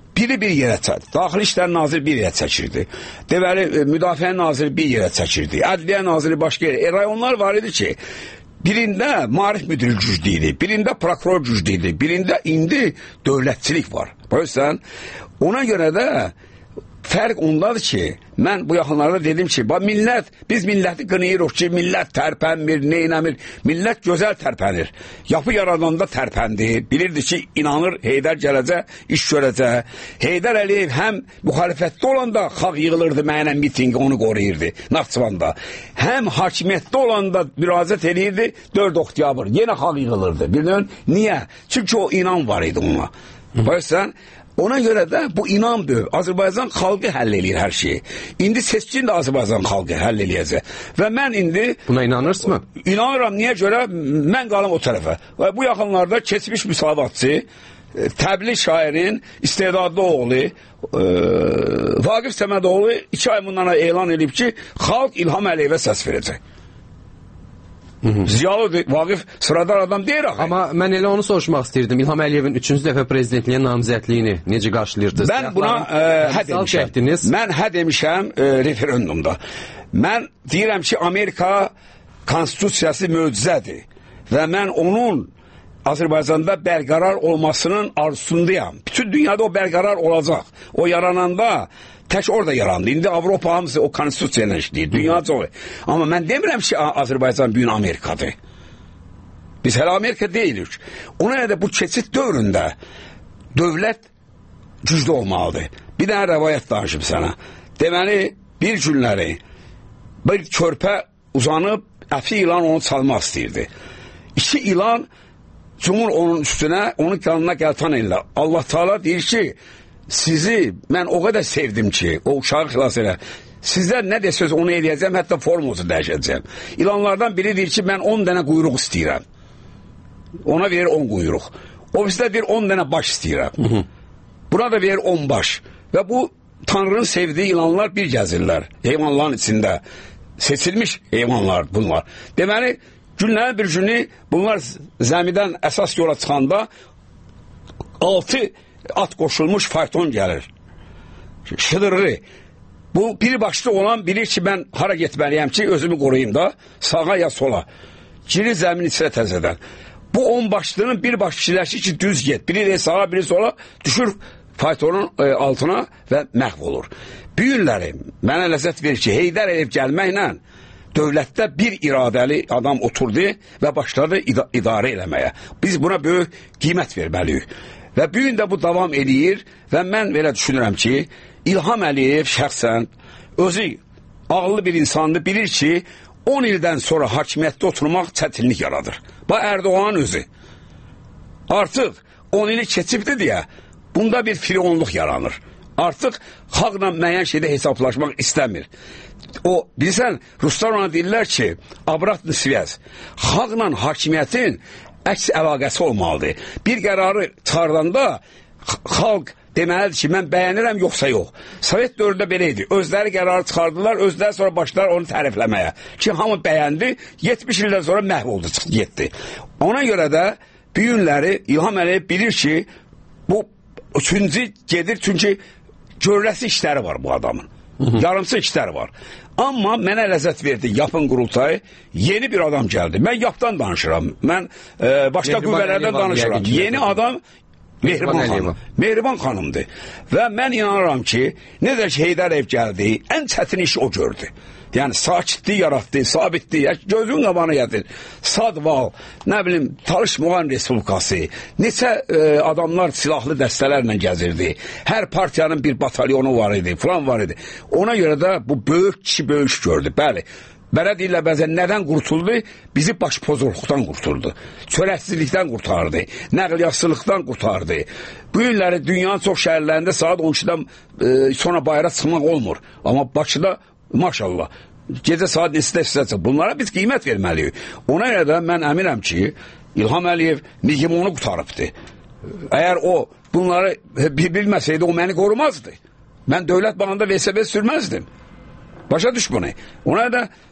biri bir yerə çəkirdi. Daxili İşlər Naziri bir yerə çəkirdi. Deməli, Müdafiə Naziri bir yerə çəkirdi. Ədliyyə Naziri başqa yerə. Rayonlar var idi ki, birində maarif müdürü güclü idi, birində prokuror güclü idi, birində indi dövlətçilik var. Başlayırsan, ona görə də fərq ondadır ki, mən bu yaxınlarda dedim ki, millət, biz milləti qınayırıq ki, millət tərpənmir, neynəmir, millət gözəl tərpənir. Yapı yaradanda tərpəndi, bilirdi ki, inanır, Heydər gələcək, iş görəcək. Heydər Əliyev həm müxalifətdə olanda xalq yığılırdı, mənə mitingi, onu qoruyurdu, Naxçıvanda. Həm hakimiyyətdə olanda müraciət edirdi, 4 oktyabr, yenə xalq yığılırdı. Bilin, niyə? Çünki o inan var idi ona. Başlayırsan, ona görə də bu inandır. Azərbaycan xalqı həll eləyir hər şeyi. İndi seçkin də Azərbaycan xalqı həll eləyəcək. Və mən indi... Buna inanırsınızmı? İnanıram. Niyə görə? Mən qalım o tərəfə. Və bu yaxınlarda keçmiş müsavatçı, təbliğ şairin istedadlı oğlu, Vaqif Səmədoğlu 2 ay bundan elan edib ki, xalq İlham Əliyevə səs verəcək. Ziyalı Vaqif sıradan adam deyir axı. Amma mən elə onu soruşmaq istəyirdim. İlham Əliyevin 3-cü dəfə prezidentliyə namizədliyini necə qarşılayırdınız? Mən buna hə demişəm. Mən hə demişəm referendumda. Mən deyirəm ki, Amerika konstitusiyası möcüzədir. Və mən onun Azərbaycanda bərqərar olmasının arzusundayam. Bütün dünyada o bərqərar olacaq. O yarananda tək orada yarandı. İndi Avropa hamısı o konstitusiyayla işləyir. Dünya çox. Amma mən demirəm ki, Azərbaycan bugün Amerikadır. Biz hələ Amerika deyilik. Ona görə də bu keçid dövründə dövlət güclü olmalıdır. Bir dənə rəvayət danışım sənə. Deməli, bir günləri bir körpə uzanıb, əfi ilan onu çalmaq istəyirdi. 2 ilan cumur onun üstünə, onun yanına gəltan elə. Allah Teala deyir ki, sizi mən o qədər sevdim ki, o uşağı xilas elə. Sizlər nə desəz onu edəcəm, hətta formusu dəyişəcəm. İlanlardan biri deyir ki, mən 10 dənə quyruq istəyirəm. Ona verir 10 quyruq. O bizdə deyir 10 dənə baş istəyirəm. Buna da verir 10 baş. Və bu Tanrının sevdiyi ilanlar bir gəzirlər. Heyvanların içində. Seçilmiş heyvanlar bunlar. Deməli, günlərin bir günü bunlar zəmidən əsas yola çıxanda 6 at qoşulmuş fayton gəlir. Şıdırğı. Bu bir başlı olan bilir ki, mən hara getməliyəm ki, özümü qoruyayım da, sağa ya sola. Girir zəmin içinə təzədən. Bu 10 başlının bir baş kişiləşir ki, düz get. Biri de sağa, biri sola düşür faytonun altına və məhv olur. Bu günləri mənə ləzzət verir ki, Heydər Əliyev gəlməklə dövlətdə bir iradəli adam oturdu və başladı idarə eləməyə. Biz buna böyük qiymət verməliyik. Və bu gün də bu davam eləyir və mən belə düşünürəm ki, İlham Əliyev şəxsən özü ağıllı bir insandır, bilir ki, 10 ildən sonra hakimiyyətdə oturmaq çətinlik yaradır. Bax, Erdoğan özü. Artıq 10 ili keçibdi deyə, bunda bir fironluq yaranır. Artıq xalqla müəyyən şeydə hesablaşmaq istəmir. O, bilirsən, Ruslar ona deyirlər ki, abratlı sviyaz, xalqla hakimiyyətin əks əlaqəsi olmalıdır. Bir qərarı çıxardanda xalq deməlidir ki, mən bəyənirəm yoxsa yox. Sovet dövründə belə idi. Özləri qərarı çıxardılar, özləri sonra başlar onu tərifləməyə. Ki, hamı bəyəndi, 70 ildən sonra məhv oldu, getdi. Ona görə də bu günləri İlham Əliyev bilir ki, bu üçüncü gedir, çünki görüləsi işləri var bu adamın. Yarımsı işləri var. Amma mənə ləzzət verdi yapın qurultayı, yeni bir adam gəldi. Mən yapdan danışıram, mən başqa qüvvələrdən danışıram. Yeni adam Mehriban xanımdır. Və mən inanıram ki, necə ki Heydər Əliyev gəldi, ən çətin işi o gördü. Yəni, sakitlik yaratdı, sabitlik, gözün qabağına gətir. Sadval, nə bilim, Talış Muğan Respublikası, neçə adamlar silahlı dəstələrlə gəzirdi. Hər partiyanın bir batalyonu var idi, falan var idi. Ona görə də bu böyük kişi böyük iş gördü, bəli. Belə deyirlər bəzən, nədən qurtuldu? Bizi başpozorluqdan qurtuldu. Çörəksizlikdən qurtardı. Nəqliyyatçılıqdan qurtardı. Bu günləri dünyanın çox şəhərlərində saat 12-dən sonra bayıra çıxmaq olmur. Amma Bakıda, maşallah, gecə saat neçədə istəyəcək. Bunlara biz qiymət verməliyik. Ona görə də mən əminəm ki, İlham Əliyev migimonu qutarıbdı. Əgər o bunları bilməsəydi, o məni qorumazdı. Mən dövlət bağında VSB sürməzdim. Başa düş bunu. Ona da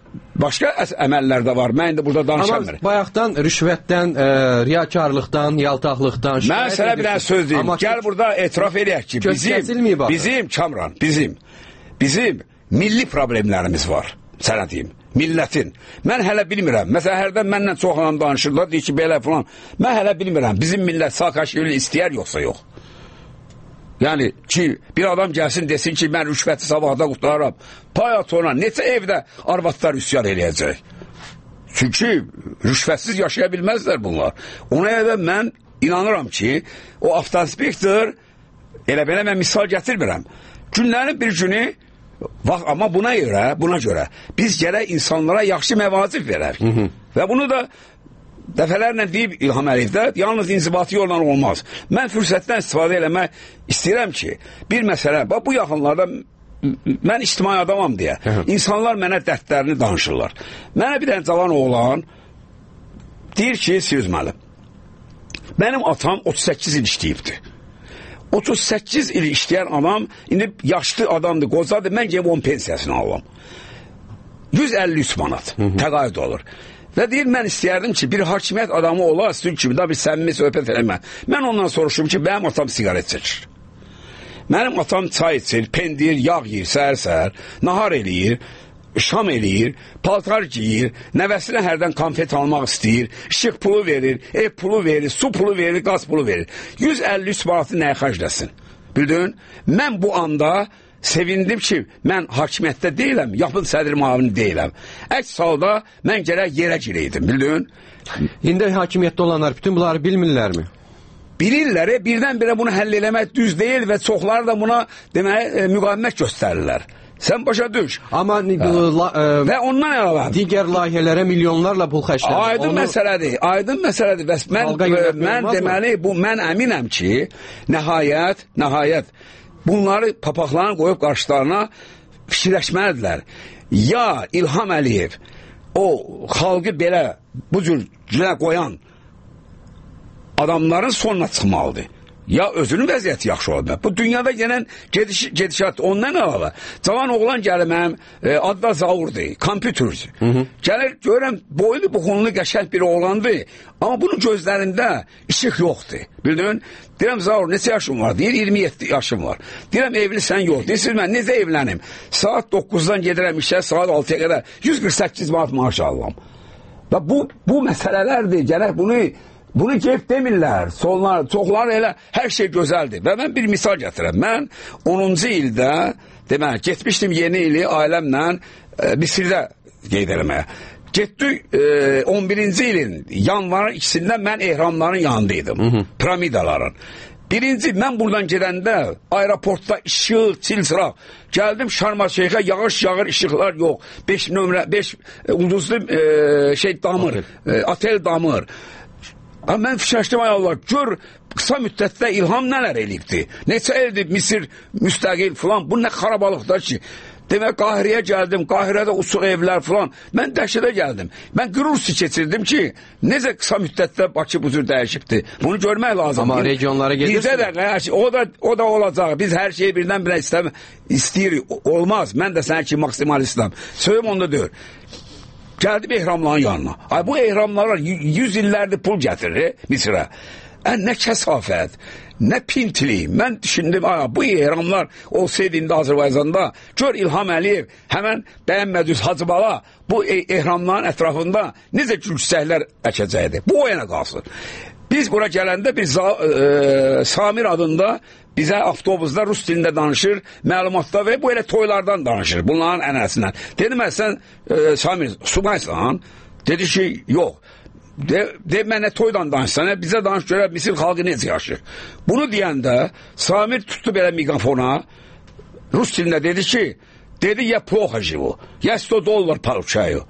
başqa əməllər də var. Mən indi burada danışamıram. Amma bayaqdan rüşvətdən, riyakarlıqdan, yaltaqlıqdan mən sənə bir dənə söz deyim. Gəl burada etiraf edək ki, bizim Kamran, bizim milli problemlərimiz var. Sənə deyim. Millətin. Mən hələ bilmirəm. Məsələn, hərdən mənlə çox adam danışırlar, deyir ki, belə falan. Mən hələ bilmirəm. Bizim millət Saakashvili istəyər yoxsa yox. Yəni ki, bir adam gəlsin desin ki, mən rüşvəti sabahda qutlaram. Payatona neçə evdə arvadlar üsyan eləyəcək. Çünki rüşvətsiz yaşaya bilməzlər bunlar. Ona görə mən inanıram ki, o avtoinspektor, elə belə mən misal gətirmirəm. Günlərin bir günü, amma buna görə biz gərək insanlara yaxşı məvazif verək. Və bunu da dəfələrlə deyib İlham Əliyevdə, yalnız inzibati yolla olmaz. Mən fürsətdən istifadə eləmək istəyirəm ki, bir məsələ, bu yaxınlarda mən ictimai adamam deyə, insanlar mənə dərdlərini danışırlar. Mənə bir dənə cavan oğlan deyir ki, Siruz müəllim, mənim atam 38 il işləyibdi. 38 il işləyən adam, indi yaşlı adamdır, qocadır, mən gəlib onun pensiyasını alıram. 153 manat təqaüd olur. Və deyir, mən istəyərdim ki, bir hakimiyyət adamı ola, sizin kimi da bir səmimi söhbət eləmə. Mən ondan soruşum ki, mənim atam sigaret çəkir. Mənim atam çay içir, pendir, yağ yiyir, səhər-səhər, nahar eləyir, şam eləyir, paltar giyir, nəvəsinə hərdən konfet almaq istəyir, işıq pulu verir, ev pulu verir, su pulu verir, qaz pulu verir. 153 manatı nəyə xərcləsin? Bildin? Mən bu anda sevindim ki, mən hakimiyyətdə deyiləm, yapın sədr müavini deyiləm. Əks halda mən gərək yerə girəydim, bildin? İndi hakimiyyətdə olanlar bütün bunları bilmirlərmi? Bilirlər, birdən-birə bunu həll eləmək düz deyil və çoxları da buna deməli, müqavimət göstərirlər. Sən başa düş. Amma və ondan əlavə digər layihələrə milyonlarla pul xərclənir. Aydın məsələdir. Bəs mən deməli, mən əminəm ki, nəhayət bunları papaqlarını qoyub qarşılarına fikirləşməlidirlər. Ya İlham Əliyev o xalqı belə bu cür qoyan adamların sonuna çıxmalıdır. Ya özünün vəziyyəti yaxşı olmalı. Bu dünyada gələn gedişat ondan əlavə. Cavan oğlan gəlir mənim adı da Zaurdur, kompüterdir. Gəlir görürəm boylu buxunlu qəşəng bir oğlandır. Amma bunun gözlərində işıq yoxdur. Bildin? Deyirəm Zaur neçə yaşım var? Deyir 27 yaşım var. Deyirəm evlisən yox. Deyirsiz mən necə evlənim? Saat 9-dan gedirəm işə, saat 6-ya qədər 148 manat maaş alıram. Və bu məsələlərdir. Gərək bunu cep demirlər, çoxlar elə hər şey gözəldir. Və mən bir misal gətirəm. Mən 10-cu ildə, demək, getmişdim yeni ili ailəmlə Misirdə qeyd eləməyə. Getdik 11-ci ilin yanvarın ikisində mən ehramların yanındaydım, piramidaların. Birinci, mən buradan gedəndə aeroportda işıq, çil-çıraq. Gəldim Şarm Şeyxə, yağış yağır, işıqlar yox. 5 ulduzlu damır, otel damır. Mən fikirləşdim, ay Allah, gör qısa müddətdə İlham nələr eləyibdi. Neçə eldir Misir müstəqil falan, bu nə xarabalıqdır ki. Demək, Qahirəyə gəldim, Qahirədə uçuq evlər falan. Mən dəhşətə gəldim. Mən qürursi keçirdim ki, necə qısa müddətdə Bakı bu cür dəyişibdi. Bunu görmək lazım. Amma regionlara gedirsiniz. O da olacaq. Biz hər şeyi birdən-birə istəyirik. Olmaz. Mən də sənə ki, maksimalistəm. Sözüm onda deyir. Gəldim ehramların yanına. Bu ehramlara 100 illərdir pul gətirir Misirə. Nə kəsafət, nə pintlik. Mən düşündüm, bu ehramlar olsaydı indi Azərbaycanda, gör İlham Əliyev həmən bəyənmədüz Hacıbala bu ehramların ətrafında necə gülçəklər əkəcəkdir. Bu o yana qalsın. Biz bura gələndə bir Samir adında bizə avtobusda rus dilində danışır, məlumatda və bu elə toylardan danışır, bunların ənəsindən. Dedim, sən Samir, subaysan? Dedi ki, yox. De mənə toydan danışsan, bizə danış görək Misir xalqı necə yaşır. Bunu deyəndə Samir tutdu belə mikrofona, rus dilində dedi ki, я плохо живу, я $100 получаю.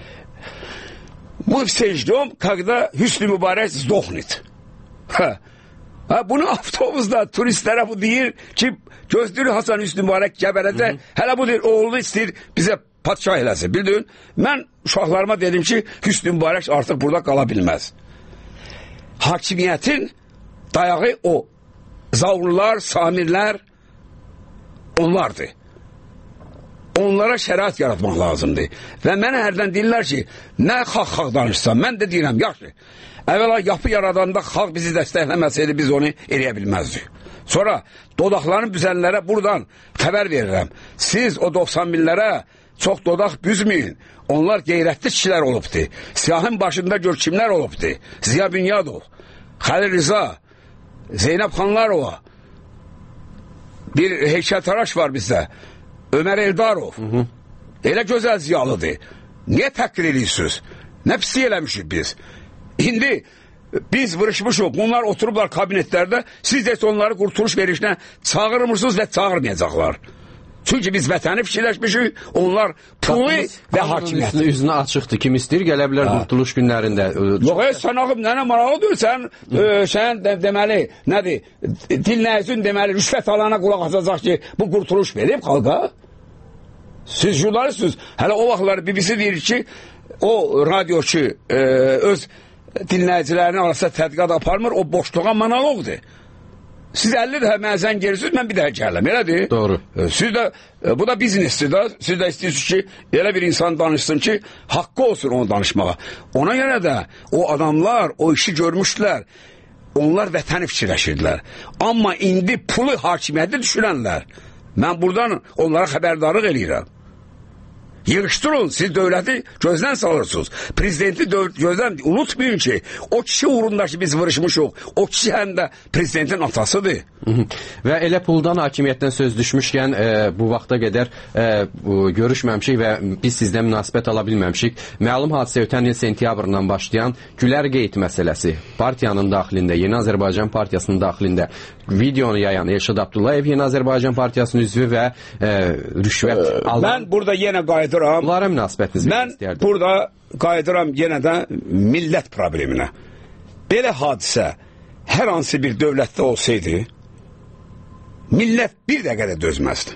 Мы все ждем, когда Hüsnü Mübarək сдохнет. Bunu avtobusda turistlərə bu deyir ki, gözlür Hasan Hüsnü Mübarək gəbərəcək, hələ bu deyir, oğlu istəyir bizə padşah eləsin, bildin? Mən uşaqlarıma dedim ki, Hüsnü Mübarək artıq burada qala bilməz. Hakimiyyətin dayağı o Zaurlar, Samirlər onlardır. onlara şərait yaratmaq lazımdır. Və mənə hərdən deyirlər ki, nə xalq danışsan, mən də deyirəm, yaxşı. Əvvəla yapı yaradanda xalq bizi dəstəkləməsəydi, biz onu eləyə bilməzdik. Sonra dodaqların büzənlərə buradan xəbər verirəm. Siz o 90 minlərə çox dodaq büzməyin. Onlar qeyrətli kişilər olubdu. Siyahın başında gör kimlər olubdu. Ziya Bünyadov, Xəlil Rıza, Zeynəb Xanlarova, bir heykəltaraş var bizdə, Ömər Eldarov. Elə gözəl ziyalıdır. Niyə təhqir edirsiniz? Nə pislik eləmişik biz? İndi biz vırışmışıq. Bunlar oturublar kabinetlərdə. Siz də onları qurtuluş verişinə çağırmırsınız və çağırmayacaqlar. Çünki biz vətəni fikirləşmişik, onlar pulu və hakimiyyəti. Üzünə açıqdır. Kim istəyir, gələ bilər qurtuluş günlərində. Yox, sən ağıb, nənə maraqlıdır, sən deməli, nədir, dinləyicin deməli, rüşvət alana qulaq asacaq ki, bu qurtuluş verib xalqa. Siz jurnalistsiniz. Hələ o vaxtları BBC deyir ki, o radyoçu öz dinləyicilərinin arasında tədqiqat aparmır, o boşluğa monoloqdur. Siz 50 dəfə mənzən gelirsiniz, mən bir daha gələm, elədir? Doğru. Siz də, bu da biznesdir da, siz də istəyirsiniz ki, elə bir insan danışsın ki, haqqı olsun onu danışmağa. Ona görə də o adamlar o işi görmüşdülər, onlar vətəni fikirləşirdilər. Amma indi pulu hakimiyyəti düşürənlər, mən buradan onlara xəbərdarlıq eləyirəm. Yığışdırın, siz dövləti gözdən salırsınız. Prezidenti gözdən, unutmayın ki, o kişi uğrunda ki biz vırışmışıq, o kişi həm də prezidentin atasıdır. Və elə puldan hakimiyyətdən söz düşmüşkən bu vaxta qədər görüşməmişik və biz sizdən münasibət ala bilməmişik. Məlum hadisə ötən il sentyabrından başlayan Gülər qeyd məsələsi partiyanın daxilində, Yeni Azərbaycan Partiyasının daxilində videonu yayan Elşad Abdullayev Yeni Azərbaycan Partiyasının üzvü və rüşvət alan. Mən burada yenə qayıdıram. Bunlara münasibətiniz mən istəyərdim. Burada qayıdıram yenə də millət probleminə. Belə hadisə hər hansı bir dövlətdə olsaydı, millət bir dəqiqədə dözməzdi.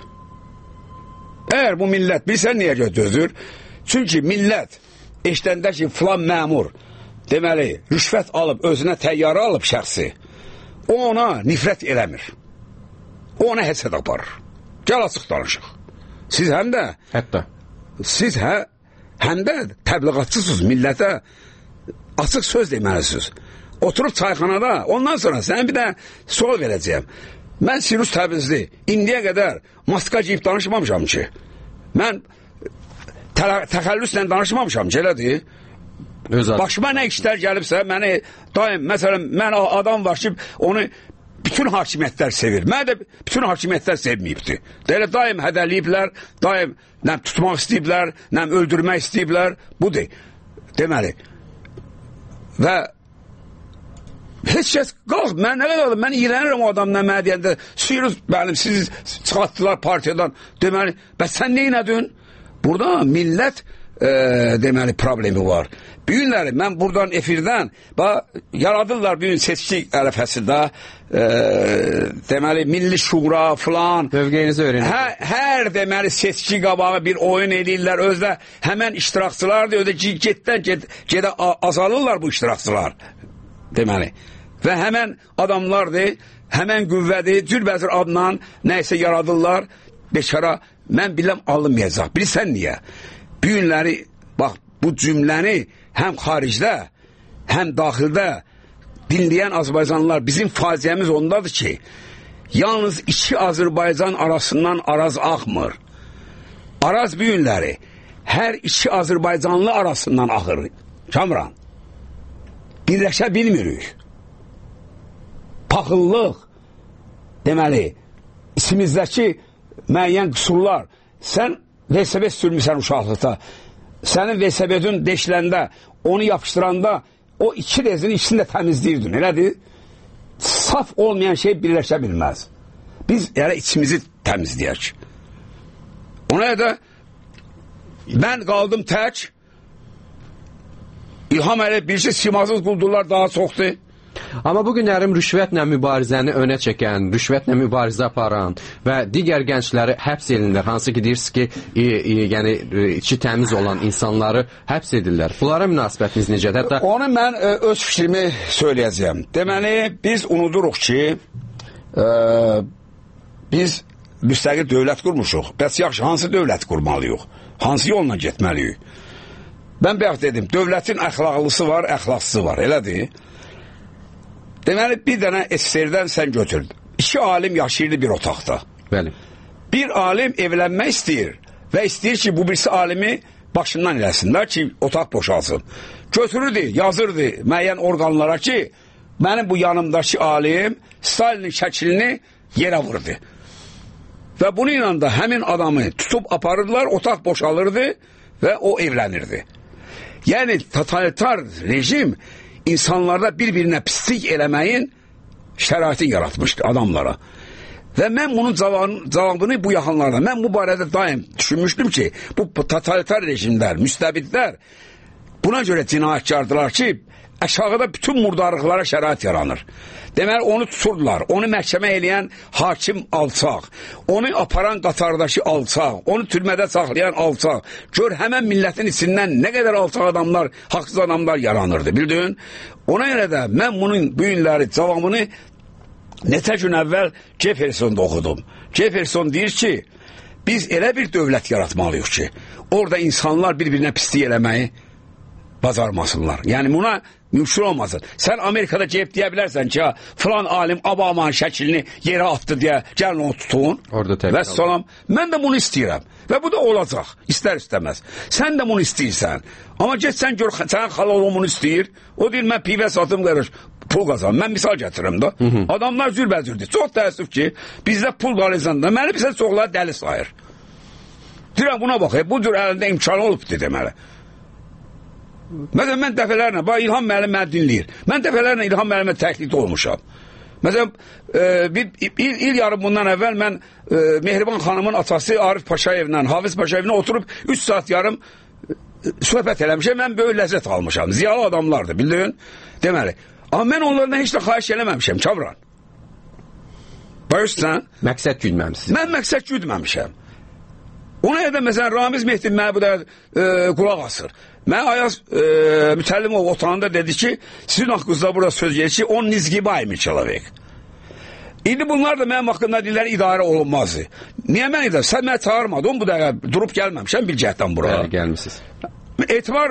Əgər bu millət bilsən niyə dözür? Çünki millət eşdəndə ki, filan məmur, deməli, rüşvət alıb, özünə təyyarə alıb şəxsi, o ona nifrət eləmir. O ona həsəd aparır. Gəl açıq danışıq. Siz həm də, hətta siz həm də təbliğatçısınız, millətə açıq söz deməlisiniz. Oturub çayxanada, ondan sonra sənə bir də sual verəcəyəm. Mən Sirus Təbrizli, indiyə qədər maska giyib danışmamışam ki. Mən təxəllüslə danışmamışam ki, elədir. Başıma nə işlər gəlibsə, məni daim, məsələn, mən adam var ki, onu bütün hakimiyyətlər sevir. Mən də bütün hakimiyyətlər sevməyibdir. Elə daim hədəliyiblər, daim nəm tutmaq istəyiblər, nəm öldürmək istəyiblər. Budur. Deməli. Və heç kəs qalq, mən nə qədər mən iğrənirəm o adamdan mənə deyəndə, Sirus, mənim, siz çıxartdılar partiyadan, deməli, bəs sən neynədin? Burada millət, deməli, problemi var. Bir günləri, mən buradan efirdən, yaradırlar bir gün seçki ərəfəsində, deməli, milli şura filan. Mövqeyinizi öyrənir. Hər deməli, seçki qabağı bir oyun edirlər, özdə həmən iştirakçılardır, özdə gedə azalırlar bu iştirakçılar, deməli. Və həmən adamlardır, həmən qüvvədir, cürbəcür adla nəysə yaradırlar, beşara, mən biləm alınmayacaq. Bilirsən niyə? Bu günləri, bax, bu cümləni həm xaricdə, həm daxildə dinləyən Azərbaycanlılar, bizim faciəmiz ondadır ki, yalnız iki Azərbaycan arasından araz axmır. Araz bu günləri hər iki Azərbaycanlı arasından axır. Kamran, birləşə bilmirik. Paxıllıq, deməli, içimizdəki müəyyən qüsurlar, sən VSB sürmüsən uşaqlıqda, sənin VSB-dün deşiləndə, onu yapışdıranda, o iki rezinin içində təmizləyirdin, elədir? Saf olmayan şey birləşə bilməz. Biz yəni içimizi təmizləyək. Ona da mən qaldım tək, İlham Əliyev birisi simasız quldurlar daha çoxdur. Amma bu günlərim rüşvətlə mübarizəni önə çəkən, rüşvətlə mübarizə aparan və digər gəncləri həbs edirlər. Hansı ki, deyirsiniz ki, yəni içi təmiz olan insanları həbs edirlər. Bunlara münasibətiniz necədir? Hətta onu mən öz fikrimi söyləyəcəyim. Deməli, biz unuduruq ki, biz müstəqil dövlət qurmuşuq. Bəs yaxşı, hansı dövlət qurmalıyıq? Hansı yolla getməliyik? Mən bayaq dedim, dövlətin əxlaqlısı var, əxlaqsızı var, elədir. Deməli, bir dənə SSR-dən sən götür. 2 alim yaşayırdı bir otaqda. Bəli. Bir alim evlənmək istəyir və istəyir ki, bu birisi alimi başından eləsinlər ki, otaq boşalsın. Götürürdü, yazırdı müəyyən orqanlara ki, mənim bu yanımdakı alim Stalinin şəklini yerə vurdu. Və bununla da həmin adamı tutub aparırdılar, otaq boşalırdı və o evlənirdi. Yəni, totalitar rejim insanlarda bir-birinə pislik eləməyin şəraitini yaratmışdı adamlara. Və mən bunun cavabını bu yaxınlarda, mən bu barədə daim düşünmüşdüm ki, bu totalitar rejimlər, müstəbidlər buna görə cinayətkardılar ki, aşağıda bütün murdarlıqlara şərait yaranır. Deməli, onu tuturdular, onu məhkəmə eləyən hakim alçaq, onu aparan qatardakı alçaq, onu türmədə saxlayan alçaq. Gör, həmən millətin içindən nə qədər alçaq adamlar, haqsız adamlar yaranırdı, bildin? Ona görə də mən bunun bu günləri cavabını neçə gün əvvəl Jefferson'da oxudum. Jefferson deyir ki, biz elə bir dövlət yaratmalıyıq ki, orada insanlar bir-birinə pislik eləməyi bacarmasınlar. Yəni buna mümkün olmasın. Sən Amerikada gəlib deyə bilərsən ki, filan alim Obama'nın şəklini yerə attı deyə gəlin onu tutun. Və salam, mən də bunu istəyirəm. Və bu da olacaq, istər istəməz. Sən də bunu istəyirsən. Amma get sən gör, sənin xalalın bunu istəyir. O deyir, mən pivə satım qarış, pul qazanım. Mən misal gətirirəm da. Adamlar cürbəcürdür. Çox təəssüf ki, bizdə pul qalacaqda, məni bizə çoxlar dəli sayır. Deyirəm, buna bax, bu cür əlində imkanı olubdur deməli. Məsələn, mən dəfələrlə, İlham müəllim məni dinləyir. Mən dəfələrlə İlham müəllimə təklifdə olmuşam. Məsələn, il yarım bundan əvvəl mən Mehriban xanımın atası Arif Paşayevlə, Hafiz Paşayevlə oturub 3 saat yarım söhbət eləmişəm. Mən böyük ləzzət almışam. Ziyalı adamlardır, bildin? Deməli. Amma mən onlardan heç də xahiş eləməmişəm, Kamran. Bayırsan? Məqsəd güdməmişsiniz. Mən məqsəd güdməmişəm. Ona görə də məsələn Ramiz Mehdi mənə bu da qulaq asır. Mən Ayaz Mütəllimov otağında dedi ki, sizin haqqınızda burada söz gedir ki, on nizgibaymi человек. İndi bunlar da mənim haqqında deyirlər idarə olunmazdı. Niyə mən idarə? Sən mənə çağırmadın, bu da durub gəlməmişəm bir cəhətdən buraya. Bəli, gəlmişsiniz. Etibar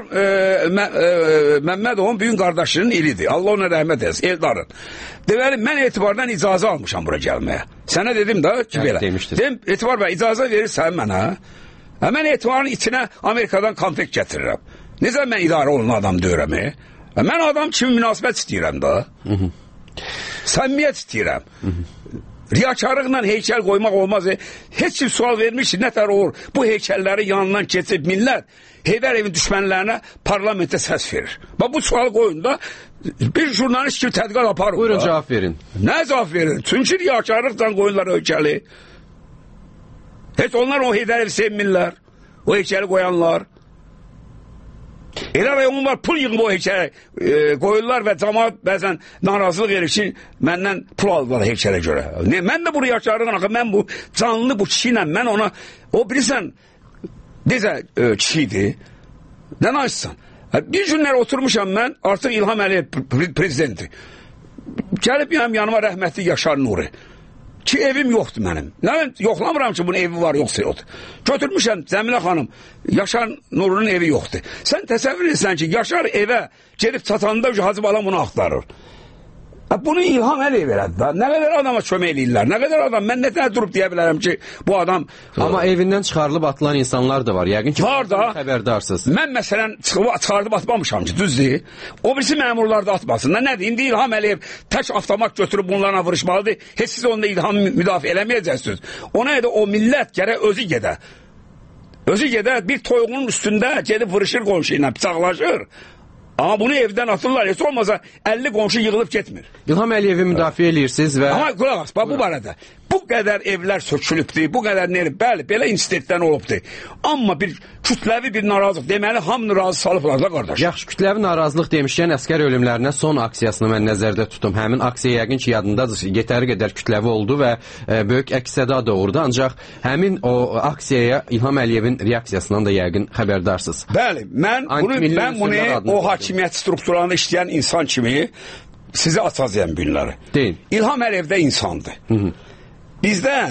Məmmədovun büyük qardaşının ilidir. Allah ona rəhmət etsin, Eldarın. Deməli, mən Etibardan icazə almışam bura gəlməyə. Sənə dedim da ki, belə. Dedim, Etibar bəy, icazə verirsən mənə. Mən Etibarın içinə Amerikadan konfekt gətirirəm. Necə mən idarə olunan adam deyirəm? Mən adam kimi münasibət istəyirəm da. Səmimiyyət istəyirəm. Riyakarlıqla heykəl qoymaq olmaz. Heç kim sual vermiş ki, nətər olur? Bu heykəlləri yanından keçib millət Heydər evin düşmənlərinə parlamentdə səs verir. Bax, bu sualı qoyun da bir jurnalist kimi tədqiqat aparır. Buyurun, cavab verin. Nə cavab verin? Çünki riyakarlıqla qoyunlar heykəli. Heç onlar o Heydər evi sevmirlər. O heykəli qoyanlar. Elə rayonlar pul yığıb o heykələ qoyurlar və cəmaat bəzən narazılıq verir ki, məndən pul aldılar heykələ görə. Mən də bu riyakarlığın axı, mən bu canlı bu kişi ilə, mən ona, o bilirsən, necə kişiydi, nə naşsan. Bir günlər oturmuşam mən, artıq İlham Əliyev prezidenti. Gəlib yanıma rəhmətli Yaşar Nuri. Ki evim yoxdur mənim. Mən yoxlamıram ki, bunun evi var, yoxsa yoxdur. Götürmüşəm Cəmilə xanım, Yaşar Nurunun evi yoxdur. Sən təsəvvür edirsən ki, Yaşar evə gelib çatanda Hacı Balam bunu axtarır. Bunu İlham Əliyev elədi da. Nə qədər adama kömək eləyirlər, nə qədər adam. Mən nətər durub deyə bilərəm ki, bu adam... Amma evindən çıxarılıb atılan insanlar da var. Yəqin ki, var da, xəbərdarsınız. Mən məsələn çıxarılıb atmamışam ki, düzdür. O birisi məmurlar da atmasın. Nədir? İndi İlham Əliyev tək avtomat götürüb bunlarla vuruşmalıdır. Heç siz onda İlhamı müdafiə eləməyəcəksiniz. Ona görə o millət gərək özü gedə. Özü gedə bir toyuğunun üstündə gedib vuruşur qonşu ilə, bıçaqlaşır. Amma bunu evdən atırlar, heç olmasa 50 qonşu yığılıb getmir. İlham Əliyevi müdafiə edirsiniz və... Amma qulaq as, bu barədə. Bu qədər evlər sökülübdür, bu qədər neyri, bəli, belə institutdən olubdur. Amma bir kütləvi bir narazılıq, deməli, hamını razı salıblar da qardaş. Yaxşı, kütləvi narazılıq demişkən, əskər ölümlərinə son aksiyasını mən nəzərdə tutum. Həmin aksiya yəqin ki, yadındadır, yetəri qədər kütləvi oldu və böyük əks-səda doğurdu. Ancaq həmin o aksiyaya İlham Əliyevin reaksiyasından da yəqin xəbərdarsınız. Bəli, mən bunu o hakimiyyət strukturlarında işləyən insan kimi sizə açacağım günləri. Deyin. İlham Əliyev də insandır. Bizdə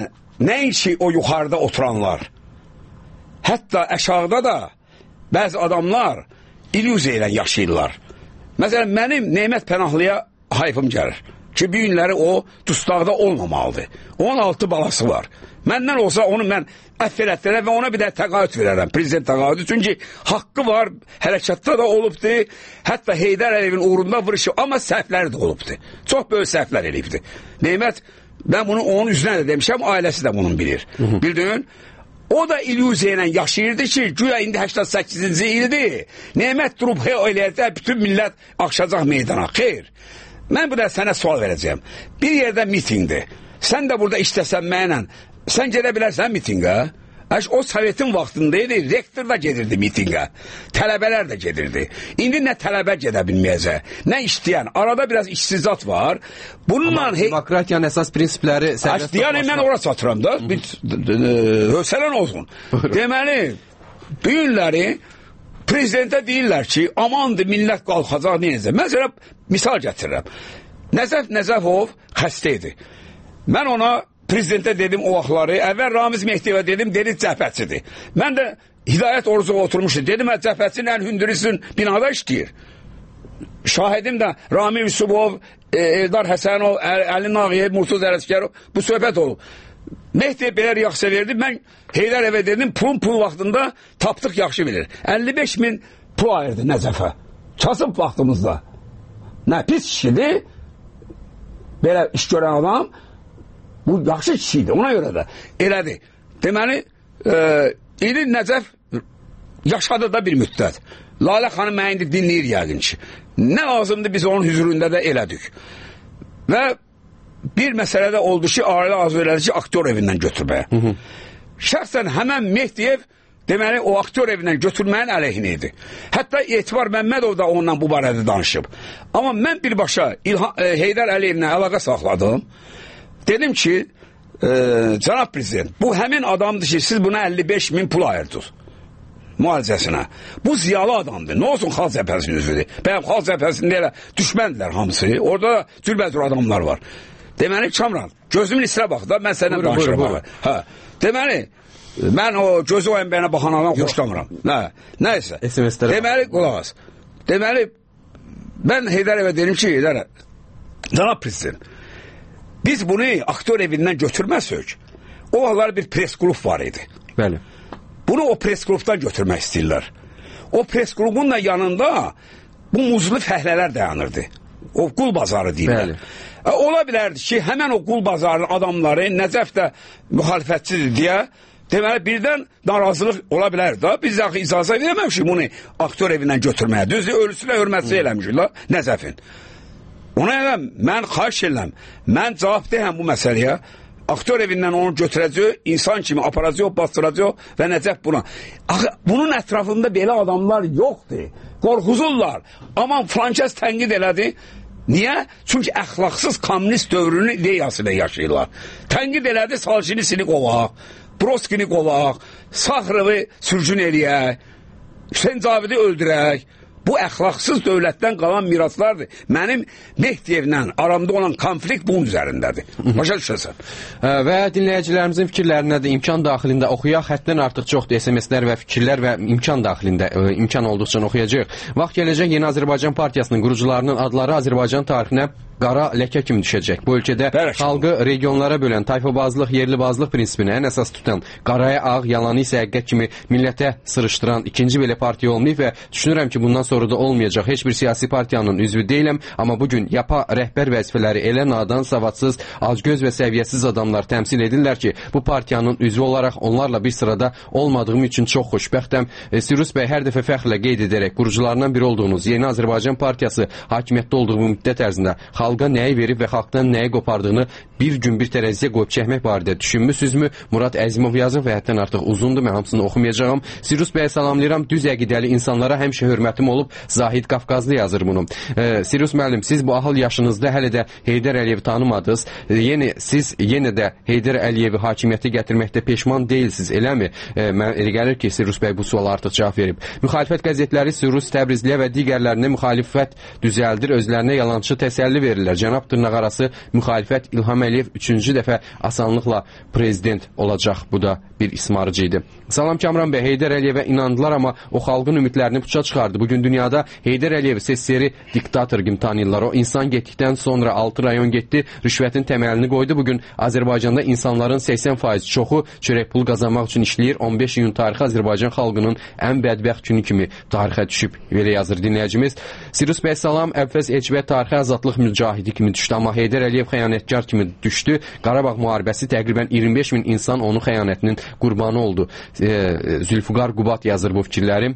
nəinki o yuxarıda oturanlar, hətta aşağıda da bəzi adamlar illüziya ilə yaşayırlar. Məsələn, mənim Nemət Pənahlıya hayfım gəlir ki, bir günləri o dustaqda olmamalıdır. 16 balası var. Məndən olsa onu mən əff elətdirərəm və ona bir də təqaüd verərəm, prezident təqaüdü. Çünki haqqı var, hərəkatda da olubdur, hətta Heydər Əliyevin uğrunda vuruşu, amma səhvləri də olubdur. Çox böyük səhvlər eləyibdir. Nemət, mən bunu onun üzrə də demişəm, ailəsi də bunun bilir. Bildin? O da illüziya ilə yaşayırdı ki, güya indi 88-ci ildir. Nemət durub eləyərdə bütün millət axşacaq meydana. Xeyr. Mən bu da sənə sual verəcəyəm. Bir yerdə mitingdir. Sən də burada işləsən mənlə, sən gedə bilərsən mitingə? O Sovetin vaxtındaydı, rektor da gedirdi mitingə. Tələbələr də gedirdi. İndi nə tələbə gedə bilməyəcək, nə işləyən. Arada biraz işsizat var. Bununla... Demokratiyanın əsas prinsipləri... Yəni, mən ora satıram da. Hövsələn olsun. Deməli, bu günləri prezidentə deyirlər ki, amandır, millət qalxacaq, neyəcək. Məsələn, misal gətirirəm. Nəzəf Nəzəfov xəstə idi. Mən ona prezidentə dedim o vaxtları, əvvəl Ramiz Mehdiyevə dedim, dedi cəbhətçidir. Mən də Hidayət Orucova oturmuşdu. Dedim, cəbhətçinin ən hündürüsün binada işləyir. Şahidim də Rami Yusubov, Eldar Həsənov, Əli Nağıyev, Murtuz Ələskərov bu söhbət olub. Mehdiyev belə riyaqsə verdi. Mən Heydər Əvə dedim, pul vaxtında tapdıq yaxşı bilir. 55.000 pul ayırdı Nəzəfə. Kasıb vaxtımızda. Nə pis kişidir. Belə iş görən adam. Bu yaxşı kişiydi, ona görə də elədi. Deməli, indi Nəcəf yaşadı da bir müddət. Lalə xanım mənə indi dinləyir yəqin ki. Nə lazımdır biz onun hüzurunda da elədik. Və bir məsələdə oldu ki, ailə arzu elədi ki, aktyor evindən götürməyə. Şəxsən həmən Mehdiyev, deməli, o aktyor evindən götürməyin əleyhinə idi. Hətta Etibar Məmmədov da ondan bu barədə danışıb. Amma mən birbaşa Heydər Əliyevlə əlaqə saxladım. Dedim ki, cənab prezident, bu həmin adamdır ki, siz buna 55.000 pul ayırdınız müalicəsinə. Bu ziyalı adamdır. Nə olsun xalq cəbhəsinin üzvüdür. Bəyəm xalq cəbhəsində elə düşməndilər hamısı. Orada da cürbəcür adamlar var. Deməli, Kamran, gözümün içinə bax da, mən sənə danışıram. Deməli, mən o gözü o ənbəyinə baxan adam xoşlamıram. Nəysə. Deməli, qulaq as. Deməli, mən Heydər Əvə dedim ki, Heydər, cənab prezident, biz bunu aktör evindən götürməsək, o vaxtlar bir pres qrup var idi. Bəli. Bunu o pres qrupdan götürmək istəyirlər. O pres qrupun da yanında bu muzlu fəhlələr dayanırdı. O qul bazarı deyirlər. Ola bilərdi ki, həmən o qul bazarının adamları Nəcəf də müxalifətçidir deyə, deməli birdən narazılıq ola bilər da. Biz də icazə verəməmişik bunu aktör evindən götürməyə. Düzdür, ölüsünə hörmətli eləmişik la Nəcəfin. Ona elə mən xahiş edirəm, mən cavab deyəm bu məsələyə, aktör evindən onu götürəcək, insan kimi aparacaq, bastıracaq və Nəcəf buna. Bunun ətrafında belə adamlar yoxdur, qorxuzurlar, aman Frankes tənqid elədi. Niyə? Çünki əxlaqsız kommunist dövrünün ideyası ilə yaşayırlar. Tənqid elədi, Saljinisini qovaq, Broskini qovaq, Saxrıvı sürgün eləyək, Hüseyin Cavidi öldürək. Bu əxlaqsız dövlətdən qalan miraslardır. Mənim Mehdiyevlə aramda olan konflikt bunun üzərindədir. Başa düşəsən. Və dinləyicilərimizin fikirlərinə də imkan daxilində oxuyaq. Həddən artıq çoxdur SMS-lər və fikirlər və imkan daxilində imkan olduqca oxuyacaq. Vaxt gələcək Yeni Azərbaycan Partiyasının qurucularının adları Azərbaycan tarixinə qara ləkə kimi düşəcək. Bu ölkədə xalqı regionlara bölən tayfabazlıq, yerlibazlıq prinsipinə ən əsas tutan, qaraya ağ, yalanı isə həqiqət kimi millətə sırışdıran ikinci belə partiya olmayıb və düşünürəm ki, bundan sonra da olmayacaq. Heç bir siyasi partiyanın üzvü deyiləm, amma bugün yapa rəhbər vəzifələri elə nadan, savadsız, acgöz və səviyyəsiz adamlar təmsil edirlər ki, bu partiyanın üzvü olaraq onlarla bir sırada olmadığım üçün çox xoşbəxtəm. Sirus bəy hər dəfə fəxrlə qeyd edərək qurucularından biri olduğunuz Yeni Azərbaycan Partiyası hakimiyyətdə olduğu müddət ərzində xalqa nəyi verib və xalqdan nəyi qopardığını bir gün bir tərəziyə qoyub çəkmək barədə düşünmüsünüzmü? Murad Əzimov yazır və həddən artıq uzundur, mən hamısını oxumayacağım. Sirus bəyə salamlayıram, düz əqidəli insanlara həmişə hörmətim olub, Zahid Qafqazlı yazır bunu. Sirus müəllim, siz bu ahıl yaşınızda hələ də Heydər Əliyevi tanımadınız. Siz yenə də Heydər Əliyevi hakimiyyətə gətirməkdə peşman deyilsiniz, eləmi? Mən elə gəlir ki, Sirus bəy bu suala artıq cavab verib. Müxalifət qəzetləri Sirus, Təbrizliyə və digərlərinə müxalifət düzəldir, özlərinə yalançı təsəlli verirlər. verirlər. Cənab dırnaqarası müxalifət İlham Əliyev 3-cü dəfə asanlıqla prezident olacaq. Bu da bir ismarıcı idi. Salam Kamran bəy, Heydər Əliyevə inandılar, amma o xalqın ümidlərini puça çıxardı. Bugün dünyada Heydər Əliyev SSR diktator kimi tanıyırlar. O insan getdikdən sonra 6 rayon getdi, rüşvətin təməlini qoydu. Bugün Azərbaycanda insanların 80% çoxu çörək pul qazanmaq üçün işləyir. 15 iyun tarixi Azərbaycan xalqının ən bədbəxt günü kimi tarixə düşüb, belə yazır dinləyicimiz. Sirus bəy salam, Əbfəz Elçibət tarixi azadlıq mücahidi kimi düşdü, amma Heydər Əliyev xəyanətkar kimi düşdü. Qarabağ müharibəsi təqribən 25 min insan onun xəyanətinin qurbanı oldu. Zülfüqar Qubat yazır bu fikirləri.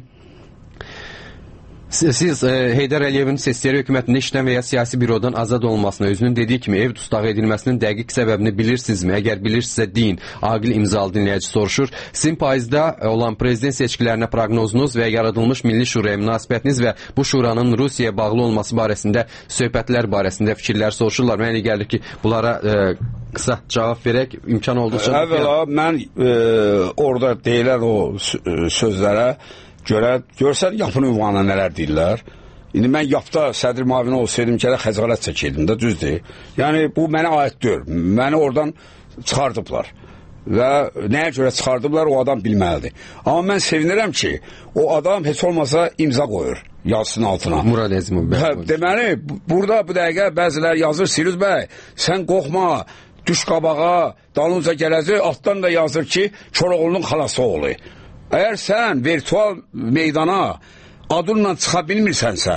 Siz Heydər Əliyevin SSR hökumətində işlən və ya siyasi bürodan azad olmasına, özünün dediyi kimi ev dustağı edilməsinin dəqiq səbəbini bilirsinizmi? Əgər bilirsinizsə deyin. Aqil İmzalı dinləyici soruşur. Sizin payızda olan prezident seçkilərinə proqnozunuz və yaradılmış Milli Şuraya münasibətiniz və bu şuranın Rusiyaya bağlı olması barəsində söhbətlər barəsində fikirlər soruşurlar. Mənə gəlir ki, bunlara qısa cavab verək, imkan olduqca. Əvvəla mən orada deyilən o sözlərə görə, görsən yapın ünvanına nələr deyirlər. İndi mən yapda sədr müavini olsaydım ki, xəzalət çəkirdim də, düzdür. Yəni, bu mənə aid deyil. Məni oradan çıxardıblar. Və nəyə görə çıxardıblar, o adam bilməlidir. Amma mən sevinirəm ki, o adam heç olmasa imza qoyur yazısının altına. Murad Əzimov bəy. Deməli, burada bu dəqiqə bəzilər yazır, Sirus bəy, sən qorxma, düş qabağa, dalınca gələcək, altdan da yazır ki, Koroğlu'nun xalası oğlu. Əgər sən virtual meydana adınla çıxa bilmirsənsə,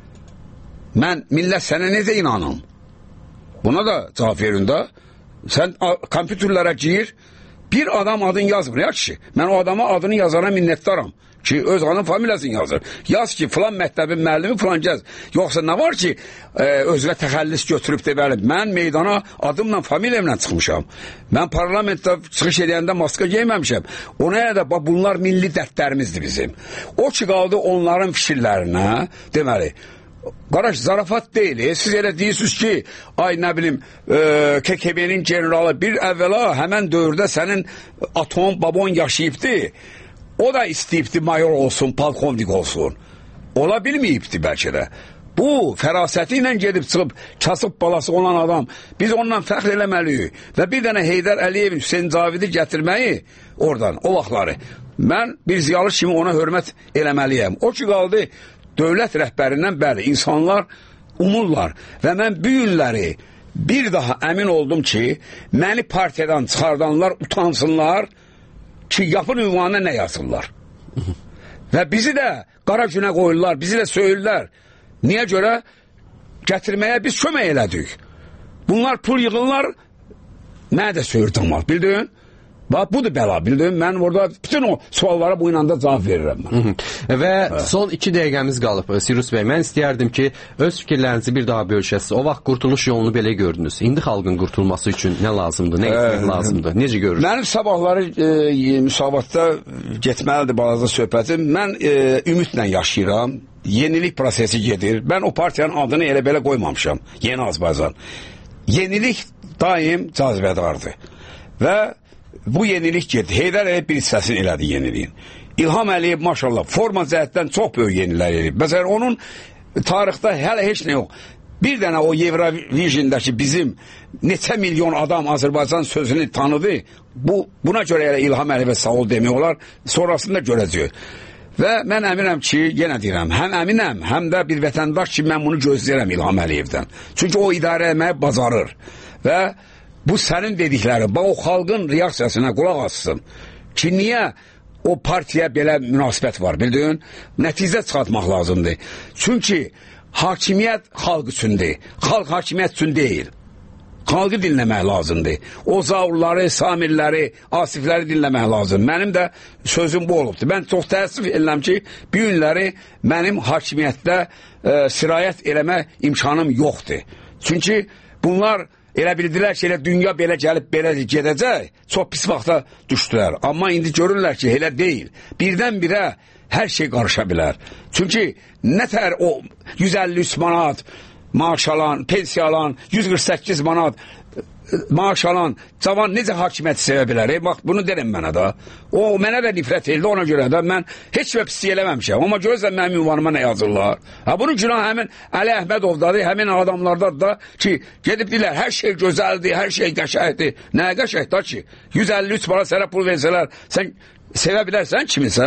mən millət sənə necə inanım? Buna da cavab verin də. Sən kompüterlərə gir, bir adam adını yazmır. Ya kişi, mən o adama adını yazana minnətdaram. Ki öz anın familiyasını yazır. Yaz ki filan məktəbin müəllimi filan gəz. Yoxsa nə var ki özünə təxəllis götürüb deməli. Mən meydana adımla familiyamla çıxmışam. Mən parlamentdə çıxış edəndə maska geyməmişəm. Ona da bunlar milli dərdlərimizdir bizim. O ki qaldı onların fikirlərinə deməli. Qaraş zarafat deyil. Siz elə deyirsiniz ki, ay nə bilim KKB-nin generalı bir əvvəla həmən dövrdə sənin atom babon yaşayıbdı. O da istəyibdi mayor olsun, polkovnik olsun. Ola bilməyibdi bəlkə də. Bu fərasəti ilə gedib çıxıb kasıb balası olan adam. Biz ondan fəxr eləməliyik. Və bir dənə Heydər Əliyevin Hüseyin Cavidi gətirməyi oradan, o vaxtları. Mən bir ziyalı kimi ona hörmət eləməliyəm. O ki qaldı dövlət rəhbərindən bəli, insanlar umurlar. Və mən bu günləri bir daha əmin oldum ki, məni partiyadan çıxardanlar utansınlar ki, yapın ünvanına nə yazırlar. Və bizi də qara günə qoyurlar, bizi də söyürlər. Niyə görə? Gətirməyə biz kömək elədik. Bunlar pul yığırlar, mənə də söyür tamam, bildin? Bax, budur bəla, bildin? Mən orada bütün o suallara bu inanda cavab verirəm mən. Və son 2 dəqiqəmiz qalıb, Sirus bəy. Mən istəyərdim ki, öz fikirlərinizi bir daha bölüşəsiniz. O vaxt qurtuluş yolunu belə gördünüz. İndi xalqın qurtulması üçün nə lazımdır, nə etmək lazımdır? Necə görürsünüz? Mənim sabahları müsavatda getməlidir balaca söhbətim. Mən ümidlə yaşayıram. Yenilik prosesi gedir. Mən o partiyanın adını elə belə qoymamışam. Yeni Azərbaycan. Yenilik daim cazibədardır. Və bu yenilik gedir. Heydər Əliyev bir hissəsini elədi yeniliyin. İlham Əliyev maşallah forma cəhətdən çox böyük yenilər edib. Məsələn, onun tarixdə hələ heç nə yox. Bir dənə o Eurovision'dakı bizim neçə milyon adam Azərbaycan sözünü tanıdı. Buna görə elə İlham Əliyevə sağ ol demək olar. Sonrasında görəcək. Və mən əminəm ki, yenə deyirəm, həm əminəm, həm də bir vətəndaş ki, mən bunu gözləyirəm İlham Əliyevdən. Çünki o idarə etməyi bacarır. Və bu sənin dediklərin, bax o xalqın reaksiyasına qulaq assın. Ki, niyə o partiya belə münasibət var, bildin? Nəticə çıxartmaq lazımdır. Çünki hakimiyyət xalq üçündür. Xalq hakimiyyət üçün deyil. Xalqı dinləmək lazımdır. O zaurları, samirləri, asifləri dinləmək lazım. Mənim də sözüm bu olubdur. Mən çox təəssüf edirəm ki, bu günləri mənim hakimiyyətdə sirayət eləmə imkanım yoxdur. Çünki bunlar elə bildilər ki, elə dünya belə gəlib, belə gedəcək, çox pis vaxta düşdülər. Amma indi görürlər ki, elə deyil. Birdən-birə hər şey qarışa bilər. Çünki nətər o 153 manat maaş alan, pensiya alan, 148 manat maaş alan cavan necə hakimiyyət sevə bilər? Bax, bunu derim mənə da. O, mənə də nifrət eldi, ona görə də mən heç bir pislik eləməmişəm. Amma görürsən mənim ünvanıma nə yazırlar? Ha, bunun günah həmin Əli Əhmədovdadır, həmin adamlardadır da ki, gedib deyirlər, hər şey gözəldir, hər şey qəşəkdir. Nə qəşək da ki, 153 bala sənə pul versələr, sən sevə bilərsən kimisə?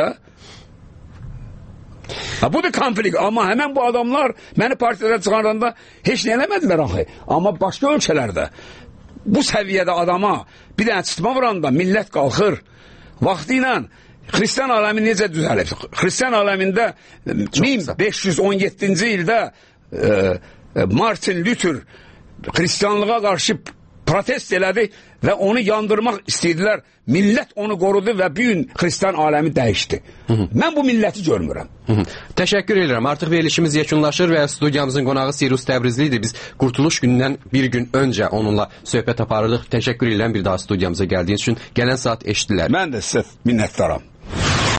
Ha, bu bir konflikt, amma həmən bu adamlar məni partiyadan çıxaranda heç nə eləmədilər axı. Amma başqa ölkələrdə bu səviyyədə adama bir dənə çıtma vuranda millət qalxır. Vaxtı ilə Xristian aləmi necə düzəlib? Xristian aləmində 1517-ci ildə Martin Luther Xristianlığa qarşı protest elədi və onu yandırmaq istədilər. Millət onu qorudu və bir gün Xristian aləmi dəyişdi. Mən bu milləti görmürəm. Təşəkkür edirəm. Artıq verilişimiz yekunlaşır və studiyamızın qonağı Sirus Təbrizli idi. Biz Qurtuluş günündən bir gün öncə onunla söhbət aparırdıq. Təşəkkür edirəm bir daha studiyamıza gəldiyiniz üçün. Gələn saat eşitdilər. Mən də sizə minnətdaram.